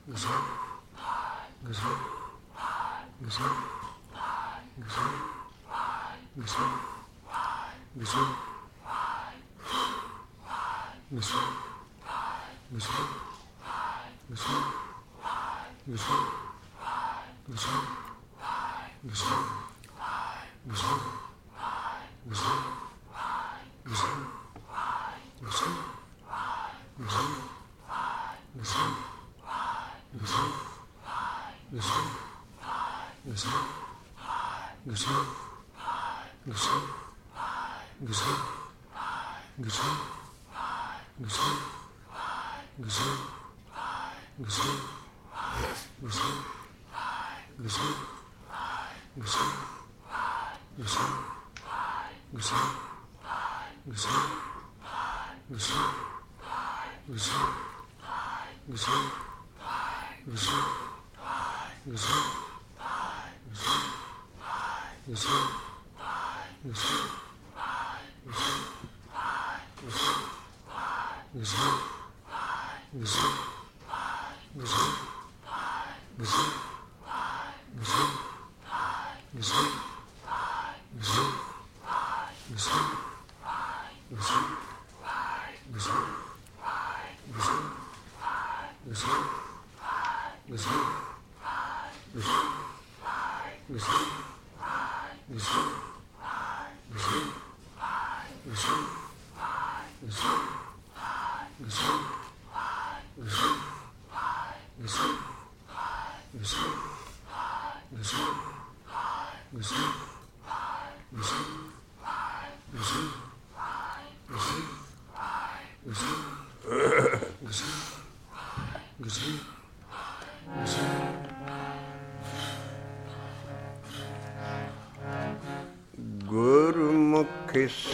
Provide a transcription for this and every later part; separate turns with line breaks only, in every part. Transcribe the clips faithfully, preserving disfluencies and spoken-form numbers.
गुरुमुख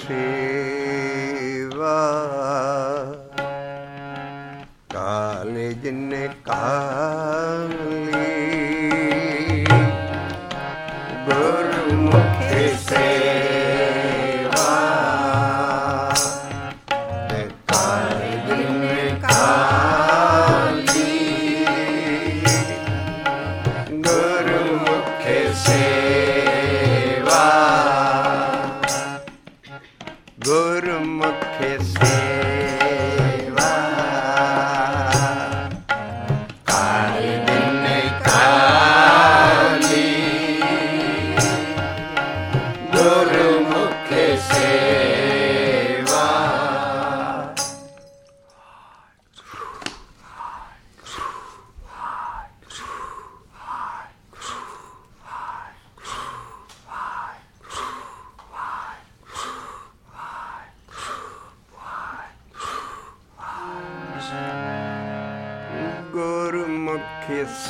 सेवा काले जिन्ने काली, गुरुमुख सेवा काले जिन्ने काली, गुरुमुख सेवा गुरुमुख सेवा काले जिन्ने काली, गुरुमुख सेवा गुरुमुख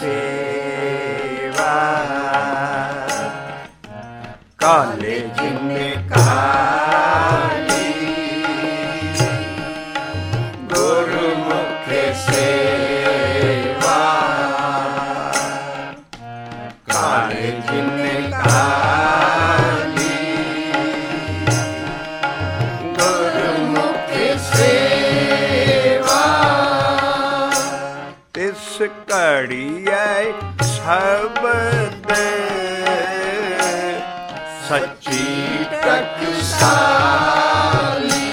सेवा काले जिन्ने काली, गुरुमुख सेवा काले जिन्ने काली, गुरुमुख सेवा तिस घड़िया शब्द सच्ची टकसाली,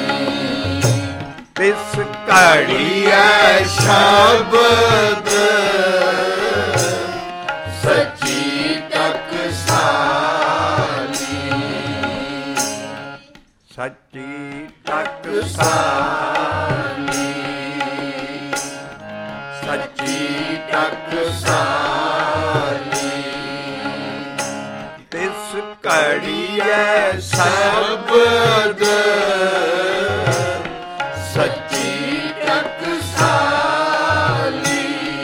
तिस घड़िया शब्द सच्ची टकसाली, सच्ची टकसाली, सच्ची टकसाली, तिस घड़िया शब्द सच्ची टकसाली,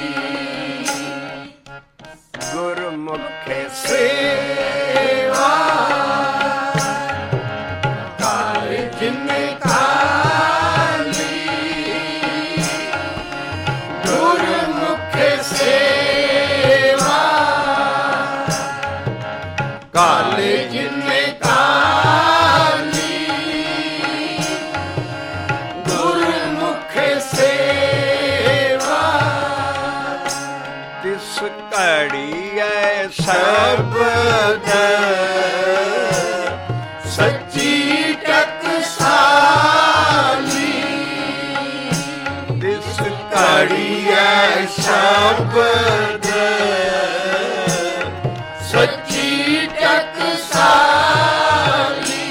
गुरुमुख सेवा काले जिन्ने काली, गुरुमुख सेवा काले जिन्ने काली, ਘੜੀਐ ਸ਼ਬਦ ਸੱਚੀ ਟਕਸਾਲੀ, ਤਿਸ ਘੜੀਐ ਸ਼ਬਦ ਸੱਚੀ ਟਕਸਾਲੀ।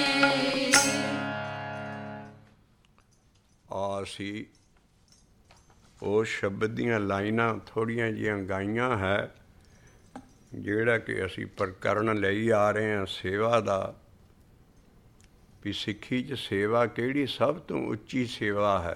ਅਸੀਂ ਉਹ ਸ਼ਬਦ ਦੀਆਂ ਲਾਈਨਾਂ ਥੋੜ੍ਹੀਆਂ ਜਿਹੀਆਂ ਗਾਈਆਂ ਹੈ, ਜਿਹੜਾ ਕਿ ਅਸੀਂ ਪ੍ਰਕਰਨ ਲਈ ਆ ਰਹੇ ਹਾਂ ਸੇਵਾ ਦਾ, ਵੀ ਸਿੱਖੀ 'ਚ ਸੇਵਾ ਕਿਹੜੀ ਸਭ ਤੋਂ ਉੱਚੀ ਸੇਵਾ ਹੈ।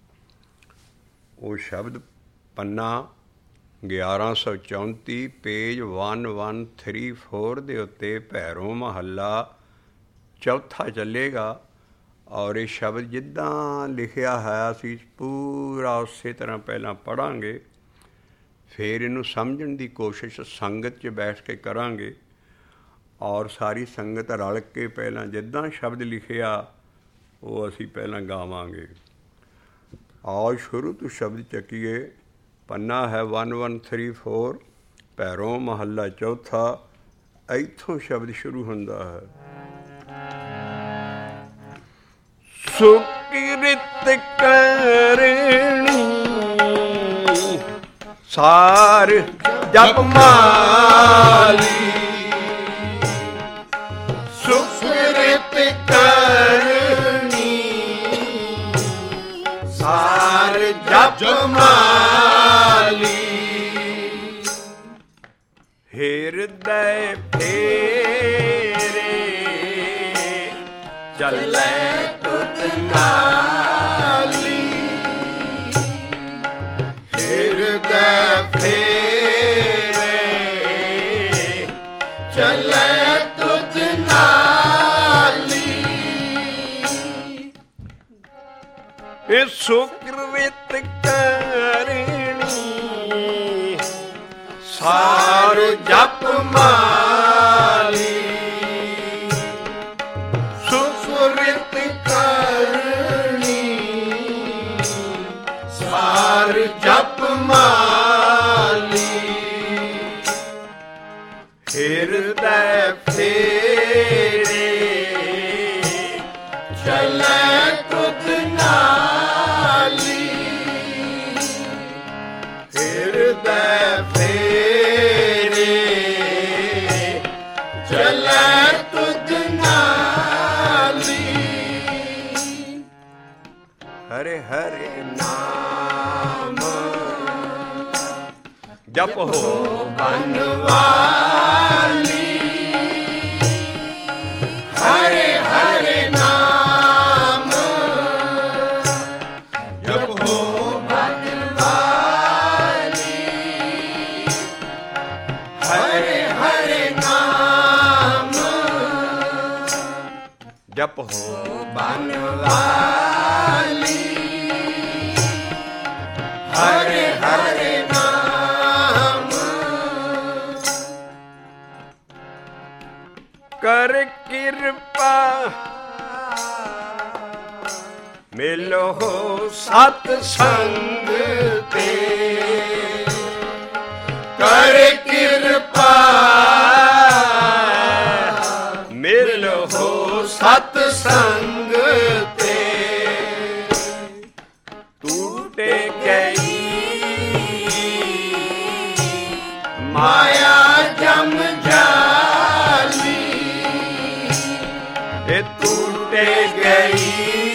ਉਹ ਸ਼ਬਦ ਪੰਨਾ ਗਿਆਰਾਂ ਸੌ ਚੌਂਤੀ page one one three four ਦੇ ਉੱਤੇ ਭੈਰੋਂ ਮਹੱਲਾ ਚੌਥਾ ਚੱਲੇਗਾ। ਔਰ ਇਹ ਸ਼ਬਦ ਜਿੱਦਾਂ ਲਿਖਿਆ ਹੈ ਅਸੀਂ ਪੂਰਾ ਉਸੇ ਤਰ੍ਹਾਂ ਪਹਿਲਾਂ ਪੜ੍ਹਾਂਗੇ, ਫਿਰ ਇਹਨੂੰ ਸਮਝਣ ਦੀ ਕੋਸ਼ਿਸ਼ ਸੰਗਤ 'ਚ ਬੈਠ ਕੇ ਕਰਾਂਗੇ। ਔਰ ਸਾਰੀ ਸੰਗਤ ਰਲ ਕੇ ਪਹਿਲਾਂ ਜਿੱਦਾਂ ਸ਼ਬਦ ਲਿਖਿਆ ਉਹ ਅਸੀਂ ਪਹਿਲਾਂ ਗਾਵਾਂਗੇ। ਆਓ ਸ਼ੁਰੂ ਤੋਂ ਸ਼ਬਦ ਚੱਕੀਏ। ਪੰਨਾ ਹੈ one one three four, Bhairon ਮਹੱਲਾ ਚੌਥਾ। ਇੱਥੋਂ ਸ਼ਬਦ ਸ਼ੁਰੂ ਹੁੰਦਾ ਹੈ। ਸੁਕਿਰਤ ਕਰਨੀ ਸਾਰ ਜਪ ਮਾਲੀ, ਸੁਕਿਰਤ ਕਰਨੀ ਸਾਰ ਜਪ ਮਾਲੀ, ਹਿਰਦੈ ਫੇਰੇ ਚੱਲੇ ਨਾਲੀ, ਹਿਰਦੈ ਫੇਰੇ ਚੱਲੇ ਤੁਧ ਨਾਲੀ। ਇਹ ਸੁਕ੍ਰਿਤ ਕਰਨੀ ਸਾਰ ਜਪ ਮਾਲੀ, ਸੁਕ੍ਰਿਤ ਸਾਰ ਜਪ ਮਾਲੀ, ਹਿਰਦੈ ਫੇਰੇ ਚੱਲੇ ਤੁਧ ਨਾਲੀ, ਹਿਰਦੈ ਫੇਰੇ ਚੱਲੇ ਤੁਧ ਨਾਲੀ। ਹਰੇ ਹਰੇ ਨਾਮ ਜਪੋ ਬਨਵਾਲੀ, ਹਰੇ ਹਰੇ ਨਾਮ ਜਪੋ ਬਨਵਾਲੀ, ਹਰੇ ਹਰੇ ਨਾਮ ਜਪੋ ਬਨਵਾਲੀ, ਹਰੇ ਹਰੇ ਨਾਮ ਕਰ ਕਿਰਪਾ ਮਿਲੋ ਸਤ ਸੰਗ ਤੇ, ਕਰ ਕਿਰਪਾ ਮਿਲੋ ਸਤ ਸੰਗ ਤੇ, ਟੂਟੇ ਗਈ ਮਾਇਆ ਜਮ ਜਾਲੀ, ਇਹ ਟੂਟੇ ਗਈ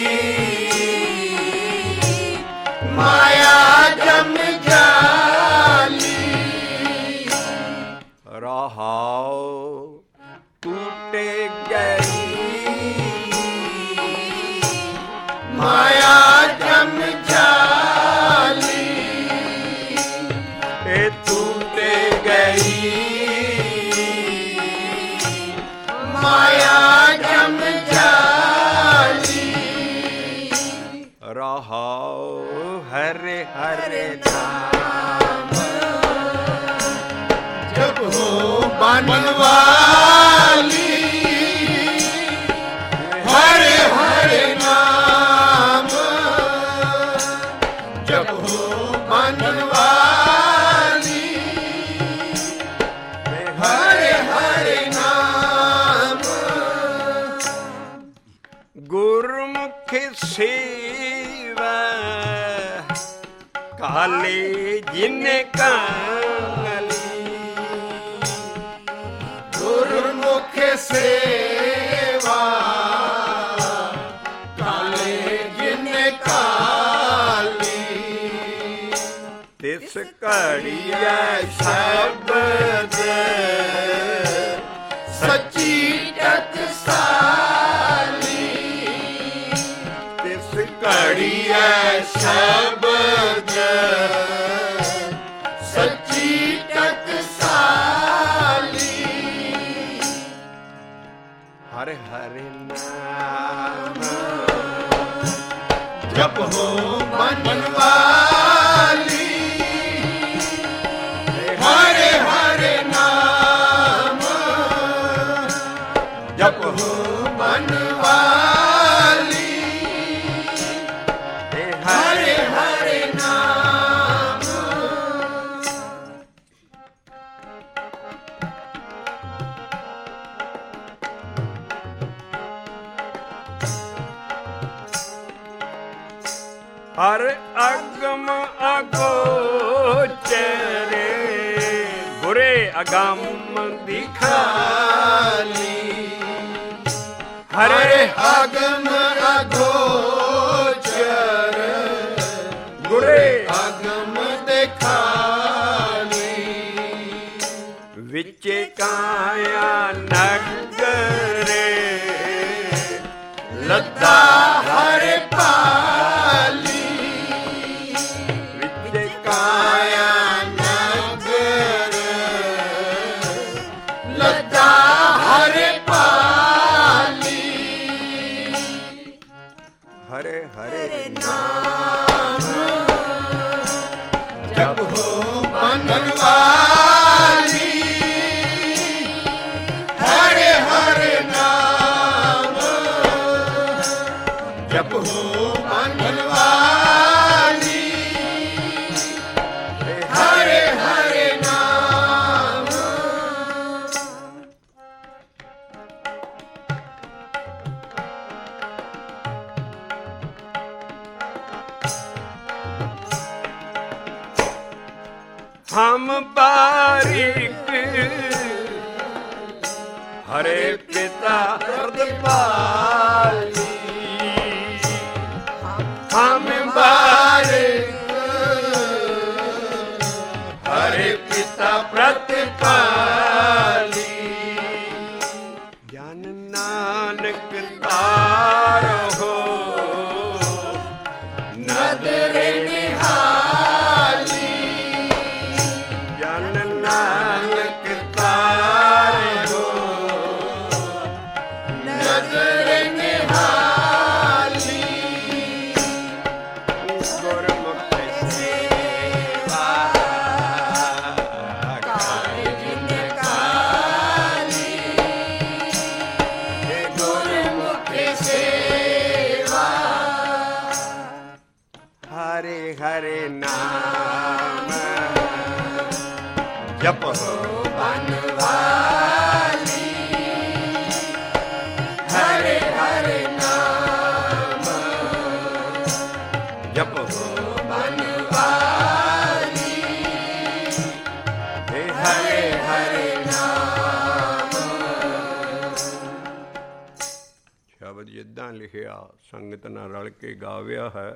ਮਾਇਆ ਜਮ ਜਾਲੀ। ਰਹਾਉ ਟੂਟੇ ਗਈ ਮਾਇਆ ਜਮ ਜਾਲੀ, ਇਹ ਟੂਟੇ ਗਈ ਮਾਇਆ ਜਮ ਜਾਲੀ। ਰਹਾਉ ਹਰੇ ਹਰੇ ਨਾਮ ਜਪੋ ਬਨਵਾਲੀ, ਹਰੇ ਹਰੇ ਨਾਮ ਜਪੋ ਬਨਵਾਲੀ, ਕਾਲੇ ਜਿਨੇ ਕਾਲੀ,
ਗੁਰਮੁਖ ਸੇਵਾ ਕਾਲੇ ਜਿਨੇ ਕਾਲੀ,
ਤਿਸ ਘੜੀਐ
ਸ਼ਬਦ ਸੱਚੀ ਟਕਸਾਲੀ,
ਤਿਸ
ਘੜੀਐ ਸ਼ਬਦ ਸੱਚੀ ਟਕਸਾਲੀ,
ਹਰਿ ਹਰਿ ਨਾਮ
ਜਪੋ ਮਨ ਵਾਲੀ, ਹਰੇ ਹਰੇ ਨਾਮ ਜਪੋ ਮਨ ਵਾਲੀ, ਹਰੇ ਹਰੇ ਨਾਮ।
ਹਰ ਅਗਮ ਅਗੋਚਰੇ, ਗੁਰੇ ਅਗੰਮ ਦਿਖਾਲੀ,
ਹਰੇ ਅਗਮ ਅਗੋਚਰ
ਗੁਰੇ
ਅਗਮ ਦਿਖਾਲੀ,
ਵਿੱਚ ਕਾਇਆ ਨਗਰੇ,
ਲੱਦਾ ਹਰੇ ਪਾਲੀ,
ਵਿੱਚ
ਕਾਇਆ ਨਗਰ ਲੱਦਾ ਹਰੇ ਪਾਲੀ,
ਹਰੇ ਹਰੇ
ਨਾਮ ਜਪੋ ਮਨ ਵਾਲੀ, ਹਰੇ ਹਰੇ ਨਾਮ ਜਪੋ ਮਨ ਵਾਲੀ, ਹਰੇ ਹਰੇ ਨਾਮ।
ਹਮ ਬਾਰਿਕ ਹਰੇ ਪਿਤਾ ਅਰਦਪਾਲੀ, ਹਮ ਬਾਰਿਕ
ਹਰੇ ਪਿਤਾ ਪ੍ਰਤਿਪਾਲੀ,
ਜਨ ਨਾਨਕ ਤਾਰੋ
ਨਦਰੇ ਨਿਹਾਲੀ,
ਜਨ ਨਾਨਕ ਤਾਰੋ
ਨਦਰੇ ਨਿਹਾਲੀ,
ਗੁਰਮੁਖ ਸੇਵਾ
ਕਾਲੇ ਜਿਨੇ ਕਾਲੀ, ਗੁਰਮੁਖ ਸੇਵਾ
ਹਰੇ ਹਰੇ ਨਾਮ ਜਪੋ
ਮਨ ਵਾਲੀ, ਹਰੇ ਹਰੇ ਨਾਮ
ਜਪੋ
ਮਨ ਵਾਲੀ, ਹਰੇ ਹਰੇ ਨਾਮ।
ਸ਼ਬਦ ਜਿੱਦਾਂ ਲਿਖਿਆ ਸੰਗਤ ਨਾਲ ਰਲ ਕੇ ਗਾਵਿਆ ਹੈ,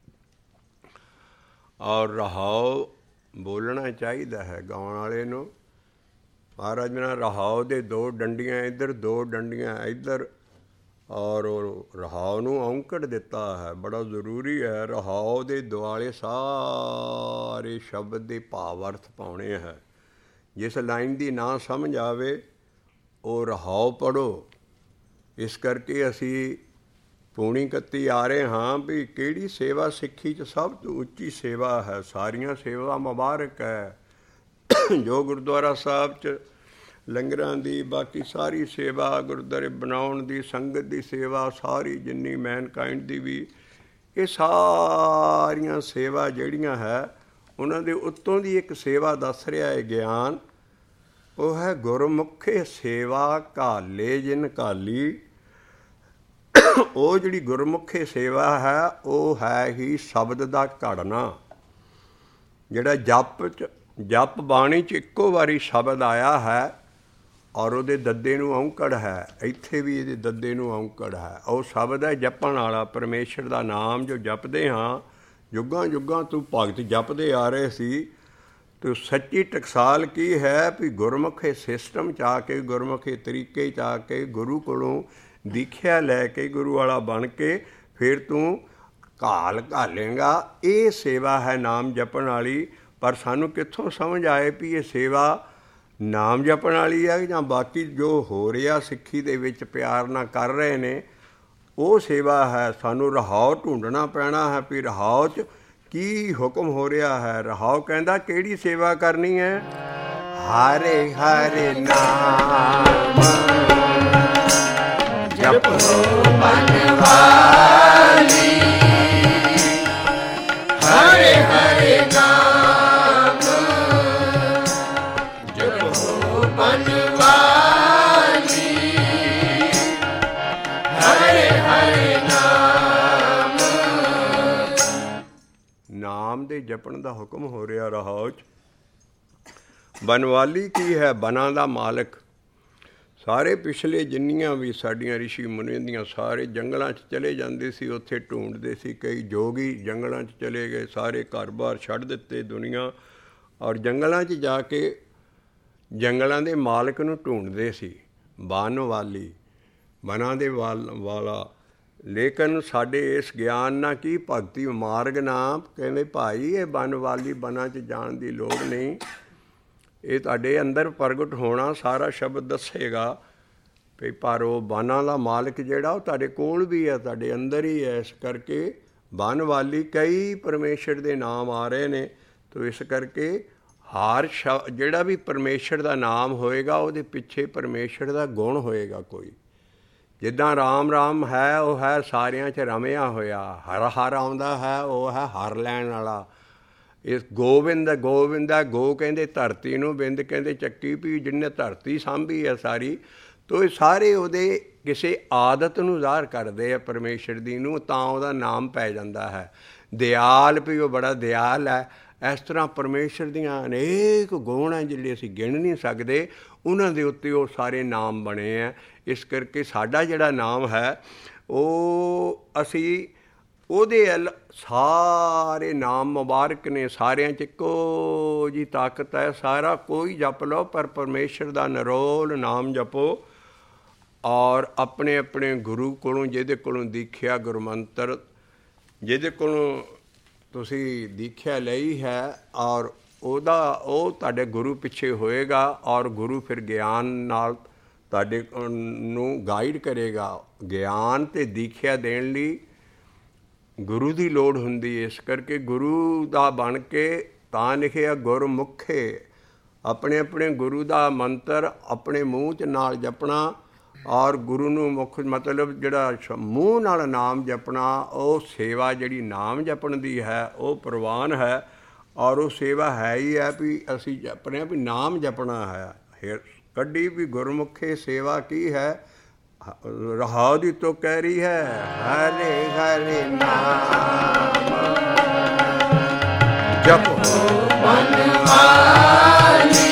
ਔਰ ਰਹਾਉ ਬੋਲਣਾ ਚਾਹੀਦਾ ਹੈ ਗਾਉਣ ਵਾਲੇ ਨੂੰ। ਮਹਾਰਾਜ ਜੀ ਨੇ ਰਹਾਉ ਦੇ ਦੋ ਡੰਡੀਆਂ ਇੱਧਰ, ਦੋ ਡੰਡੀਆਂ ਇੱਧਰ, ਔਰ ਉਹ ਰਹਾਉ ਨੂੰ ਔਂਕੜ ਦਿੱਤਾ ਹੈ। ਬੜਾ ਜ਼ਰੂਰੀ ਹੈ ਰਹਾਉ ਦੇ ਦੁਆਲੇ ਸਾਰੇ ਸ਼ਬਦ ਦੇ ਭਾਵ ਅਰਥ ਪਾਉਣੇ ਹੈ। ਜਿਸ ਲਾਈਨ ਦੀ ਨਾ ਸਮਝ ਆਵੇ ਉਹ ਰਹਾਉ ਪੜ੍ਹੋ। ਇਸ ਕਰਕੇ ਅਸੀਂ ਪੂਣੀ ਕੱਤੀ ਆ ਰਹੇ ਹਾਂ ਵੀ ਕਿਹੜੀ ਸੇਵਾ ਸਿੱਖੀ 'ਚ ਸਭ ਤੋਂ ਉੱਚੀ ਸੇਵਾ ਹੈ। ਸਾਰੀਆਂ ਸੇਵਾ ਮੁਬਾਰਕ ਹੈ। ਜੋ ਗੁਰਦੁਆਰਾ ਸਾਹਿਬ 'ਚ ਲੰਗਰਾਂ ਦੀ, ਬਾਕੀ ਸਾਰੀ ਸੇਵਾ, ਗੁਰਦੁਆਰੇ ਬਣਾਉਣ ਦੀ, ਸੰਗਤ ਦੀ ਸੇਵਾ, ਸਾਰੀ ਜਿੰਨੀ ਮੈਨਕਾਇੰਡ ਦੀ ਵੀ, ਇਹ ਸਾਰੀਆਂ ਸੇਵਾ ਜਿਹੜੀਆਂ ਹੈ ਉਹਨਾਂ ਦੇ ਉੱਤੋਂ ਦੀ ਇੱਕ ਸੇਵਾ ਦੱਸ ਰਿਹਾ ਹੈ ਗਿਆਨ। ਉਹ ਹੈ ਗੁਰਮੁਖੇ ਸੇਵਾ ਘਾਲੇ ਜਿਨ ਘਾਲੀ। ਉਹ ਜਿਹੜੀ ਗੁਰਮੁਖੇ ਸੇਵਾ ਹੈ ਉਹ ਹੈ ਹੀ ਸ਼ਬਦ ਦਾ ਘੜਨਾ। ਜਿਹੜਾ ਜਪ 'ਚ ਜਪ ਬਾਣੀ 'ਚ ਇੱਕੋ ਵਾਰੀ ਸ਼ਬਦ ਆਇਆ ਹੈ ਔਰ ਉਹਦੇ ਦੱਦੇ ਨੂੰ ਔਂਕੜ ਹੈ, ਇੱਥੇ ਵੀ ਇਹਦੇ ਦੱਦੇ ਨੂੰ ਔਂਕੜ ਹੈ। ਉਹ ਸ਼ਬਦ ਹੈ ਜਪਣ ਵਾਲਾ, ਪਰਮੇਸ਼ਰ ਦਾ ਨਾਮ ਜੋ ਜਪਦੇ ਹਾਂ ਯੁੱਗਾਂ ਯੁੱਗਾਂ ਤੋਂ ਭਗਤ ਜਪਦੇ ਆ ਰਹੇ ਸੀ। ਅਤੇ ਸੱਚੀ ਟਕਸਾਲ ਕੀ ਹੈ ਵੀ ਗੁਰਮੁਖੇ ਸਿਸਟਮ 'ਚ ਆ ਕੇ, ਗੁਰਮੁਖੇ ਤਰੀਕੇ 'ਚ ਆ ਕੇ, ਗੁਰੂ ਕੋਲੋਂ ਦੀਖਿਆ ਲੈ ਕੇ, ਗੁਰੂ ਵਾਲਾ ਬਣ ਕੇ ਫਿਰ ਤੂੰ ਘਾਲ ਘਾਲੇਂਗਾ। ਇਹ ਸੇਵਾ ਹੈ ਨਾਮ ਜਪਣ ਵਾਲੀ। ਪਰ ਸਾਨੂੰ ਕਿੱਥੋਂ ਸਮਝ ਆਏ ਵੀ ਇਹ ਸੇਵਾ ਨਾਮ ਜਪਣ ਵਾਲੀ ਹੈ ਜਾਂ ਬਾਕੀ ਜੋ ਹੋ ਰਿਹਾ ਸਿੱਖੀ ਦੇ ਵਿੱਚ ਪਿਆਰ ਨਾਲ ਕਰ ਰਹੇ ਨੇ ਉਹ ਸੇਵਾ ਹੈ। ਸਾਨੂੰ ਰਹਾਉ ਢੂੰਡਣਾ ਪੈਣਾ ਹੈ ਵੀ ਰਹਾਉ 'ਚ ਕੀ ਹੁਕਮ ਹੋ ਰਿਹਾ ਹੈ। ਰਹਾਉ ਕਹਿੰਦਾ ਕਿਹੜੀ ਸੇਵਾ ਕਰਨੀ ਹੈ? ਹਰੇ ਹਰੇ ਨਾਮ
ਜਪੋ ਬਨਵਾਲੀ, ਹਰੇ ਹਰੇ ਨਾਮ ਜਪੋ ਬਨਵਾਲੀ, ਹਰੇ ਹਰੇ ਨਾਮ।
ਨਾਮ ਦੇ ਜਪਣ ਦਾ ਹੁਕਮ ਹੋ ਰਿਹਾ ਰਹਾਉ 'ਚ। ਬਨਵਾਲੀ ਕੀ ਹੈ? ਬਨਾਂ ਦਾ ਮਾਲਕ। ਸਾਰੇ ਪਿਛਲੇ ਜਿੰਨੀਆਂ ਵੀ ਸਾਡੀਆਂ ਰਿਸ਼ੀ ਮੁਨੀ ਦੀਆਂ ਸਾਰੇ ਜੰਗਲਾਂ 'ਚ ਚਲੇ ਜਾਂਦੇ ਸੀ, ਉੱਥੇ ਢੂੰਡਦੇ ਸੀ। ਕਈ ਜੋਗੀ ਜੰਗਲਾਂ 'ਚ ਚਲੇ ਗਏ, ਸਾਰੇ ਘਰ-ਬਾਰ ਛੱਡ ਦਿੱਤੇ ਦੁਨੀਆ, ਔਰ ਜੰਗਲਾਂ 'ਚ ਜਾ ਕੇ ਜੰਗਲਾਂ ਦੇ ਮਾਲਕ ਨੂੰ ਢੂੰਡਦੇ ਸੀ। ਬਨਵਾਲੀ, ਬਨਾਂ ਦੇ ਵਾਲ ਵਾਲਾ। ਲੇਕਿਨ ਸਾਡੇ ਇਸ ਗਿਆਨ ਨਾਲ ਕੀ ਭਗਤੀ ਮਾਰਗ ਨਾ ਕਹਿੰਦੇ ਭਾਈ ਇਹ ਬਨਵਾਲੀ ਬਨਾਂ 'ਚ ਜਾਣ ਦੀ ਲੋੜ ਨਹੀਂ। ਇਹ ਤੁਹਾਡੇ ਅੰਦਰ ਪ੍ਰਗਟ ਹੋਣਾ ਸਾਰਾ ਸ਼ਬਦ ਦੱਸੇਗਾ ਵੀ ਪਰ ਉਹ ਬਾਨਾਂ ਦਾ ਮਾਲਕ ਜਿਹੜਾ ਉਹ ਤੁਹਾਡੇ ਕੋਲ ਵੀ ਹੈ, ਤੁਹਾਡੇ ਅੰਦਰ ਹੀ ਹੈ। ਇਸ ਕਰਕੇ ਬਨਵਾਲੀ ਕਈ ਪਰਮੇਸ਼ਰ ਦੇ ਨਾਮ ਆ ਰਹੇ ਨੇ। ਤੋ ਇਸ ਕਰਕੇ ਹਰ ਸ਼ ਜਿਹੜਾ ਵੀ ਪਰਮੇਸ਼ਰ ਦਾ ਨਾਮ ਹੋਏਗਾ ਉਹਦੇ ਪਿੱਛੇ ਪਰਮੇਸ਼ਰ ਦਾ ਗੁਣ ਹੋਏਗਾ ਕੋਈ। ਜਿੱਦਾਂ ਰਾਮ ਰਾਮ ਹੈ ਉਹ ਹੈ ਸਾਰਿਆਂ 'ਚ ਰਮਿਆ ਹੋਇਆ। ਹਰ ਹਰ ਆਉਂਦਾ ਹੈ ਉਹ ਹੈ ਹਰ ਲੈਣ ਵਾਲਾ। ਇਸ ਗੋਬਿੰਦ ਗੋਬਿੰਦ ਹੈ। ਗੋ ਕਹਿੰਦੇ ਧਰਤੀ ਨੂੰ, ਬਿੰਦ ਕਹਿੰਦੇ ਚੱਕੀ ਵੀ ਜਿਹਨੇ ਧਰਤੀ ਸਾਂਭੀ ਹੈ ਸਾਰੀ। ਤੋ ਇਹ ਸਾਰੇ ਉਹਦੇ ਕਿਸੇ ਆਦਤ ਨੂੰ ਜ਼ਾਹਰ ਕਰਦੇ ਆ ਪਰਮੇਸ਼ਰ ਦੀ ਨੂੰ, ਤਾਂ ਉਹਦਾ ਨਾਮ ਪੈ ਜਾਂਦਾ ਹੈ। ਦਿਆਲ ਵੀ ਉਹ ਬੜਾ ਦਿਆਲ ਹੈ। ਇਸ ਤਰ੍ਹਾਂ ਪਰਮੇਸ਼ਰ ਦੀਆਂ ਅਨੇਕ ਗੁਣ ਹੈ ਜਿਹੜੇ ਅਸੀਂ ਗਿਣ ਨਹੀਂ ਸਕਦੇ, ਉਹਨਾਂ ਦੇ ਉੱਤੇ ਉਹ ਸਾਰੇ ਨਾਮ ਬਣੇ ਹੈ। ਇਸ ਕਰਕੇ ਸਾਡਾ ਜਿਹੜਾ ਨਾਮ ਹੈ ਉਹ ਅਸੀਂ ਉਹਦੇ ਵੱਲ ਸਾਰੇ ਨਾਮ ਮੁਬਾਰਕ ਨੇ, ਸਾਰਿਆਂ 'ਚ ਇੱਕੋ ਜਿਹੀ ਤਾਕਤ ਹੈ। ਸਾਰਾ ਕੋਈ ਜਪ ਲਓ ਪਰ ਪਰਮੇਸ਼ਰ ਦਾ ਨਿਰੋਲ ਨਾਮ ਜਪੋ। ਔਰ ਆਪਣੇ ਆਪਣੇ ਗੁਰੂ ਕੋਲੋਂ, ਜਿਹਦੇ ਕੋਲੋਂ ਦੀਖਿਆ ਗੁਰਮੰਤਰ, ਜਿਹਦੇ ਕੋਲੋਂ ਤੁਸੀਂ ਦੀਖਿਆ ਲਈ ਹੈ, ਔਰ ਉਹਦਾ ਉਹ ਤੁਹਾਡੇ ਗੁਰੂ ਪਿੱਛੇ ਹੋਏਗਾ। ਔਰ ਗੁਰੂ ਫਿਰ ਗਿਆਨ ਨਾਲ ਤੁਹਾਡੇ ਨੂੰ ਗਾਈਡ ਕਰੇਗਾ। ਗਿਆਨ ਅਤੇ ਦੀਖਿਆ ਦੇਣ ਲਈ ਗੁਰੂ ਦੀ ਲੋੜ ਹੁੰਦੀ। ਇਸ ਕਰਕੇ ਗੁਰੂ ਦਾ ਬਣ ਕੇ ਤਾਂ ਲਿਖਿਆ ਗੁਰਮੁਖੇ। ਆਪਣੇ ਆਪਣੇ ਗੁਰੂ ਦਾ ਮੰਤਰ ਆਪਣੇ ਮੂੰਹ 'ਚ ਨਾਲ ਜਪਣਾ। ਔਰ ਗੁਰੂ ਨੂੰ ਮੁੱਖ ਮਤਲਬ ਜਿਹੜਾ ਮੂੰਹ ਨਾਲ ਨਾਮ ਜਪਣਾ, ਉਹ ਸੇਵਾ ਜਿਹੜੀ ਨਾਮ ਜਪਣ ਦੀ ਹੈ ਉਹ ਪ੍ਰਵਾਨ ਹੈ। ਔਰ ਉਹ ਸੇਵਾ ਹੈ ਹੀ ਹੈ ਵੀ ਅਸੀਂ ਜਪਣੇ ਵੀ ਨਾਮ ਜਪਣਾ ਹੈ। ਕੱਢੀ ਵੀ ਗੁਰਮੁਖੇ ਸੇਵਾ ਕੀ ਹੈ? ਰਹਾਉ ਦੀ ਤੋਂ ਕਹਿ ਰਹੀ ਹੈ ਹਰੇ ਹਰੇ ਨਾਮ ਜਪੋ
ਬਨਵਾਲੀ,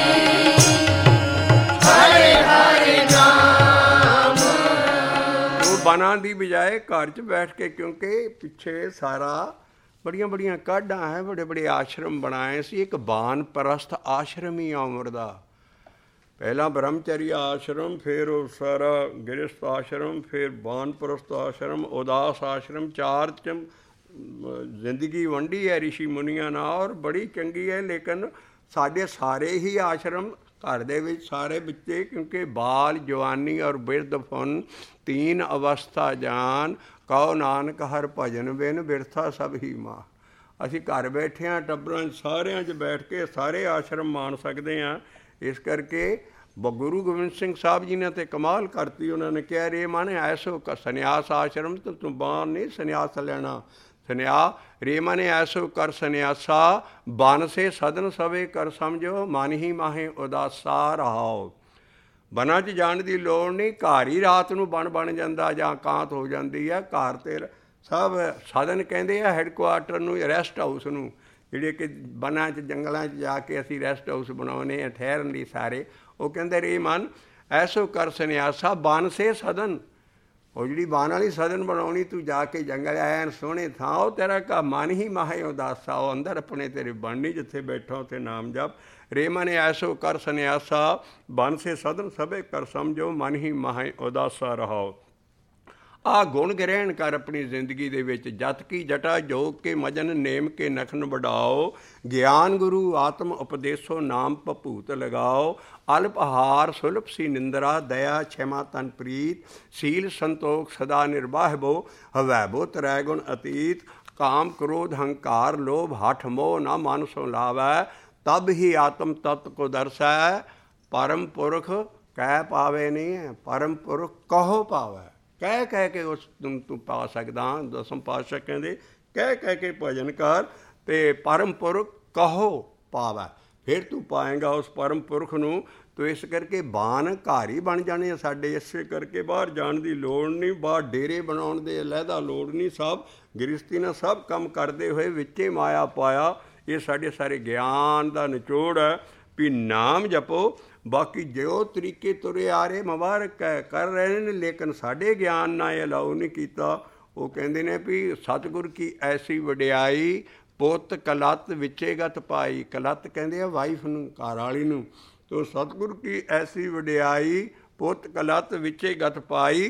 ਹਰੇ ਹਰੇ ਨਾਮ।
ਉਹ ਬਨਾਂ ਦੀ ਬਜਾਏ ਘਰ 'ਚ ਬੈਠ ਕੇ, ਕਿਉਂਕਿ ਪਿੱਛੇ ਸਾਰਾ ਬੜੀਆਂ ਬੜੀਆਂ ਕਾਢਾਂ ਹੈ, ਬੜੇ ਬੜੇ ਆਸ਼ਰਮ ਬਣਾਏ ਸੀ। ਇੱਕ ਬਾਨ ਪ੍ਰਸਥ ਆਸ਼ਰਮ ਹੀ ਉਮਰ ਦਾ। ਪਹਿਲਾਂ ਬ੍ਰਹਮਚਰੀ ਆਸ਼ਰਮ, ਫਿਰ ਉਹ ਸਾਰਾ ਗ੍ਰਸਥ ਆਸ਼ਰਮ, ਫਿਰ ਬਾਨਪ੍ਰਸਥ ਆਸ਼ਰਮ, ਉਦਾਸ ਆਸ਼ਰਮ। ਚਾਰ 'ਚ ਜ਼ਿੰਦਗੀ ਵੰਡੀ ਹੈ ਰਿਸ਼ੀ ਮੁਨੀਆਂ ਨਾਲ, ਔਰ ਬੜੀ ਚੰਗੀ ਹੈ। ਲੇਕਿਨ ਸਾਡੇ ਸਾਰੇ ਹੀ ਆਸ਼ਰਮ ਘਰ ਦੇ ਵਿੱਚ ਸਾਰੇ ਬੱਚੇ, ਕਿਉਂਕਿ ਬਾਲ ਜਵਾਨੀ ਔਰ ਬਿਰਧ ਫੁਨ ਤੀਨ ਅਵਸਥਾ ਜਾਨ, ਕਹੋ ਨਾਨਕ ਹਰ ਭਜਨ ਬਿਨ ਬਿਰਥਾ ਸਭ ਹੀ ਮਾਂ। ਅਸੀਂ ਘਰ ਬੈਠੇ ਹਾਂ, ਟੱਬਰਾਂ 'ਚ ਸਾਰਿਆਂ 'ਚ ਬੈਠ ਕੇ ਸਾਰੇ ਆਸ਼ਰਮ ਮਾਣ ਸਕਦੇ ਹਾਂ। ਇਸ ਕਰਕੇ ਗੁਰੂ ਗੋਬਿੰਦ ਸਿੰਘ ਸਾਹਿਬ ਜੀ ਨੇ ਤਾਂ ਕਮਾਲ ਕਰਤੀ। ਉਹਨਾਂ ਨੇ ਕਿਹਾ ਰੇ ਮਾਨੇ ਐਸੋ ਸੰਨਿਆਸ ਆਸ਼ਰਮ ਤੋਂ ਤੂੰ ਬਾਣ ਨਹੀਂ ਸੰਨਿਆਸ ਲੈਣਾ। ਸੰਨਿਆ ਰੇ ਮਾਨੇ ਐਸੋ ਕਰ ਸੰਨਿਆਸਾ, ਬਨ ਸੇ ਸਦਨ ਸਵੇ ਕਰ ਸਮਝੋ, ਮਨ ਹੀ ਮਾਹੇ ਉਦਾਸਾ ਰਹਾਓ। ਬਨਾਂ 'ਚ ਜਾਣ ਦੀ ਲੋੜ ਨਹੀਂ। ਘਰ ਹੀ ਰਾਤ ਨੂੰ ਬਣ ਬਣ ਜਾਂਦਾ ਜਾਂ ਕਾਂਤ ਹੋ ਜਾਂਦੀ ਹੈ। ਘਰ 'ਤੇ ਸਭ ਸਾਧਨ ਕਹਿੰਦੇ ਆ ਹੈਡਕੁਆਰਟਰ ਨੂੰ, ਰੈਸਟ ਹਾਊਸ ਨੂੰ। ਜਿਹੜੇ ਕਿ ਬਨਾਂ 'ਚ ਜੰਗਲਾਂ 'ਚ ਜਾ ਕੇ ਅਸੀਂ ਰੈਸਟ ਹਾਊਸ ਬਣਾਉਂਦੇ ਹਾਂ ਠਹਿਰਨ ਲਈ ਸਾਰੇ, ਉਹ ਕਹਿੰਦੇ ਰੇ ਮਨ ਐਸੋ ਕਰ ਸੰਨਿਆਸਾ ਬਨ ਸੇ ਸਦਨ। ਉਹ ਜਿਹੜੀ ਬਨ ਵਾਲੀ ਸਦਨ ਬਣਾਉਣੀ, ਤੂੰ ਜਾ ਕੇ ਜੰਗਲ ਐਨ ਸੋਹਣੇ ਥਾਂ, ਉਹ ਤੇਰਾ ਕਾ ਮਨ ਹੀ ਮਾਹੇ ਉਦਾਸਾ। ਉਹ ਅੰਦਰ ਆਪਣੇ ਤੇਰੇ ਬਣਨੀ, ਜਿੱਥੇ ਬੈਠਾ ਉੱਥੇ ਨਾਮ ਜਪ। ਰੇ ਮਨ ਐਸੋ ਕਰ ਸੰਨਿਆਸਾ ਬਨ ਸੇ ਸਦਨ ਸਭੇ ਕਰ ਸਮਝੋ ਮਨ ਹੀ ਮਾਹੇ ਉਦਾਸਾ ਰਹਾਓ। ਆਹ ਗੁਣ ਗ੍ਰਹਿਣ ਕਰ ਆਪਣੀ ਜ਼ਿੰਦਗੀ ਦੇ ਵਿੱਚ। ਜਤ ਕੀ ਜਟਾ ਜੋਗ ਕੇ ਮਜਨ ਨੇਮ ਕੇ ਨਖਨ ਵਡਾਓ। ਗਿਆਨ ਗੁਰੂ ਆਤਮ ਉਪਦੇਸੋ ਨਾਮ ਭਭੂਤ ਲਗਾਓ। ਅਲਪ ਆਹਾਰ ਸੁਲਭ ਸੀ ਨਿੰਦਰਾ ਦਇਆ ਛਮਾ ਤਨ ਪ੍ਰੀਤ। ਸੀਲ ਸੰਤੋਖ ਸਦਾ ਨਿਰਵਾਹਿਬੋ ਹਵੈਬੋ ਤਰੈ ਗੁਣ ਅਤੀਤ। ਕਾਮ ਕ੍ਰੋਧ ਹੰਕਾਰ ਲੋਭ ਹਠ ਮੋਹ ਨਾ ਮਨ ਸੋ ਲਾਵੈ। ਤਬ ਹੀ ਆਤਮ ਤਤ ਕੋ ਦਰਸੈ। ਪਰਮ ਪੁਰਖ ਕਹਿ ਪਾਵੇ ਨਹੀਂ, ਪਰਮ ਪੁਰਖ ਕਹੋ ਪਾਵੈ। ਕਹਿ ਕਹਿ ਕੇ ਉਸ ਨੂੰ ਤੂੰ ਪਾ ਸਕਦਾ। ਦਸਮ ਪਾਤਸ਼ਾਹ ਕਹਿੰਦੇ ਕਹਿ ਕਹਿ ਕੇ ਭਜਨ ਕਰ ਅਤੇ ਪਰਮ ਪੁਰਖ ਕਹੋ ਪਾਵੈ, ਫਿਰ ਤੂੰ ਪਾਏਂਗਾ ਉਸ ਪਰਮ ਪੁਰਖ ਨੂੰ। ਤੋ ਇਸ ਕਰਕੇ ਬਾਣ ਘਰ ਹੀ ਬਣ ਜਾਣੇ ਆ ਸਾਡੇ। ਇਸੇ ਕਰਕੇ ਬਾਹਰ ਜਾਣ ਦੀ ਲੋੜ ਨਹੀਂ, ਬਾਹਰ ਡੇਰੇ ਬਣਾਉਣ ਦੇ ਅਲੱਗਾ ਲੋੜ ਨਹੀਂ। ਸਭ ਗ੍ਰਸਤੀ ਨਾਲ ਸਭ ਕੰਮ ਕਰਦੇ ਹੋਏ ਵਿੱਚੇ ਮਾਇਆ ਪਾਇਆ। ਇਹ ਸਾਡੇ ਸਾਰੇ ਗਿਆਨ ਦਾ ਨਿਚੋੜ ਹੈ ਵੀ ਨਾਮ ਜਪੋ। ਬਾਕੀ ਜੋ ਤਰੀਕੇ ਤੁਰੇ ਆ ਰਹੇ ਮੁਬਾਰਕ ਹੈ, ਕਰ ਰਹੇ ਨੇ, ਲੇਕਿਨ ਸਾਡੇ ਗਿਆਨ ਨਾਲ ਇਹ ਅਲਾਉ ਨਹੀਂ ਕੀਤਾ। ਉਹ ਕਹਿੰਦੇ ਨੇ ਵੀ ਸਤਿਗੁਰ ਕੀ ਐਸੀ ਵਡਿਆਈ ਪੁੱਤ ਕਲੱਤ ਵਿੱਚੇ ਗਤ ਪਾਈ। ਕਲੱਤ ਕਹਿੰਦੇ ਆ ਵਾਈਫ ਨੂੰ, ਘਰ ਵਾਲੀ ਨੂੰ। ਤੋ ਸਤਿਗੁਰ ਕੀ ਐਸੀ ਵਡਿਆਈ ਪੁੱਤ ਕਲੱਤ ਵਿੱਚੇ ਗਤ ਪਾਈ।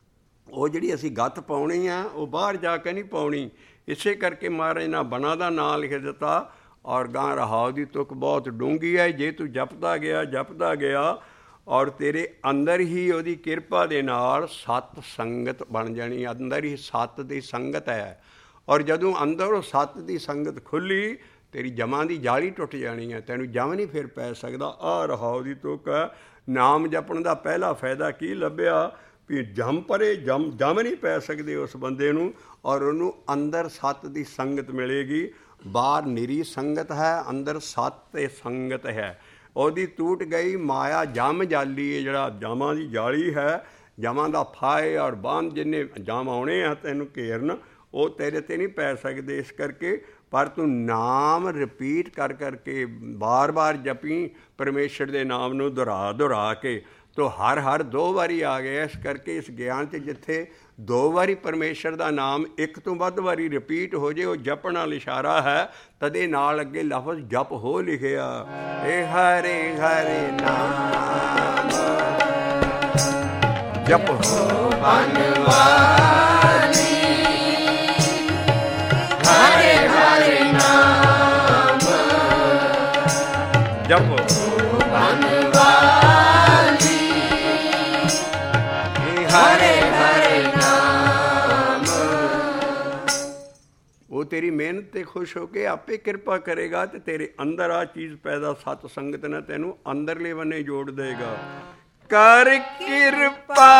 ਉਹ ਜਿਹੜੀ ਅਸੀਂ ਗੱਤ ਪਾਉਣੀ ਆ ਉਹ ਬਾਹਰ ਜਾ ਕੇ ਨਹੀਂ ਪਾਉਣੀ। ਇਸੇ ਕਰਕੇ ਮਹਾਰਾਜ ਨੇ ਬਨਾਂ ਦਾ ਨਾਂ ਲਿਖ ਦਿੱਤਾ। ਔਰ ਗਾਂ ਰਹਾਉ ਦੀ ਤੁਕ ਬਹੁਤ ਡੂੰਘੀ ਹੈ। ਜੇ ਤੂੰ ਜਪਦਾ ਗਿਆ ਜਪਦਾ ਗਿਆ ਔਰ ਤੇਰੇ ਅੰਦਰ ਹੀ ਉਹਦੀ ਕਿਰਪਾ ਦੇ ਨਾਲ ਸਤ ਸੰਗਤ ਬਣ ਜਾਣੀ। ਅੰਦਰ ਹੀ ਸਤ ਦੀ ਸੰਗਤ ਹੈ। ਔਰ ਜਦੋਂ ਅੰਦਰ ਉਹ ਸਤ ਦੀ ਸੰਗਤ ਖੁੱਲ੍ਹੀ, ਤੇਰੀ ਜਮਾਂ ਦੀ ਜਾਲੀ ਟੁੱਟ ਜਾਣੀ ਹੈ। ਤੈਨੂੰ ਜਮ ਨਹੀਂ ਫਿਰ ਪੈ ਸਕਦਾ। ਆਹ ਰਹਾਉ ਦੀ ਤੁਕ ਹੈ। ਨਾਮ ਜਪਣ ਦਾ ਪਹਿਲਾ ਫਾਇਦਾ ਕੀ ਲੱਭਿਆ ਵੀ ਜਮ ਪਰੇ ਜਮ ਜਮ ਨਹੀਂ ਪੈ ਸਕਦੇ ਉਸ ਬੰਦੇ ਨੂੰ। ਔਰ ਉਹਨੂੰ ਅੰਦਰ ਸਤ ਦੀ ਸੰਗਤ ਮਿਲੇਗੀ। ਬਾਹਰ ਨਿਰੀ ਸੰਗਤ ਹੈ, ਅੰਦਰ ਸਤ ਤੇ ਸੰਗਤ ਹੈ। ਉਹਦੀ ਟੂਟ ਗਈ ਮਾਇਆ ਜਮ ਜਾਲੀ ਹੈ। ਜਿਹੜਾ ਜਾਮਾਂ ਦੀ ਜਾਲੀ ਹੈ, ਜਾਮਾਂ ਦਾ ਫਾਹੇ ਔਰ ਬੰਦ ਜਿੰਨੇ ਜਾਮ ਆਉਣੇ ਆ ਤੈਨੂੰ ਘੇਰਨ, ਉਹ ਤੇਰੇ 'ਤੇ ਨਹੀਂ ਪੈ ਸਕਦੇ। ਇਸ ਕਰਕੇ ਪਰ ਤੂੰ ਨਾਮ ਰਿਪੀਟ ਕਰ ਕਰਕੇ ਬਾਰ ਬਾਰ ਜਪੀ ਪਰਮੇਸ਼ਰ ਦੇ ਨਾਮ ਨੂੰ ਦੁਹਰਾ ਦੁਹਰਾ ਕੇ। ਤੋ ਹਰ ਹਰ ਦੋ ਵਾਰੀ ਆ ਗਏ। ਇਸ ਕਰਕੇ ਇਸ ਗਿਆਨ 'ਚ ਜਿੱਥੇ ਦੋ ਵਾਰੀ ਪਰਮੇਸ਼ਰ ਦਾ ਨਾਮ ਇੱਕ ਤੋਂ ਵੱਧ ਵਾਰੀ ਰਿਪੀਟ ਹੋ ਜੇ, ਉਹ ਜਪਣ ਨਾਲ ਇਸ਼ਾਰਾ ਹੈ। ਤਦੇ ਨਾਲ ਅੱਗੇ ਲਫ਼ਜ਼ ਜਪ ਹੋ ਲਿਖਿਆ। ਏ ਹਰੇ ਹਰੇ ਨਾਮ ਜਪ ਹੋ ਬਨਵਾਲੀ। ਹਰੇ ਹਰੇ ਨਾਮ ਜਪ ਹੋ ਬਨਵਾਲੀ। ਹਰੇ ਹਰੇ ਨਾਮ। ਉਹ ਤੇਰੀ ਮਿਹਨਤ 'ਤੇ ਖੁਸ਼ ਹੋ ਕੇ ਆਪੇ ਕਿਰਪਾ ਕਰੇਗਾ ਅਤੇ ਤੇਰੇ ਅੰਦਰ ਆ ਚੀਜ਼ ਪੈਦਾ ਸਤ ਸੰਗਤ ਨੇ ਤੈਨੂੰ ਅੰਦਰਲੇ ਬੰਨੇ ਜੋੜ ਦੇਗਾ। ਕਰ ਕਿਰਪਾ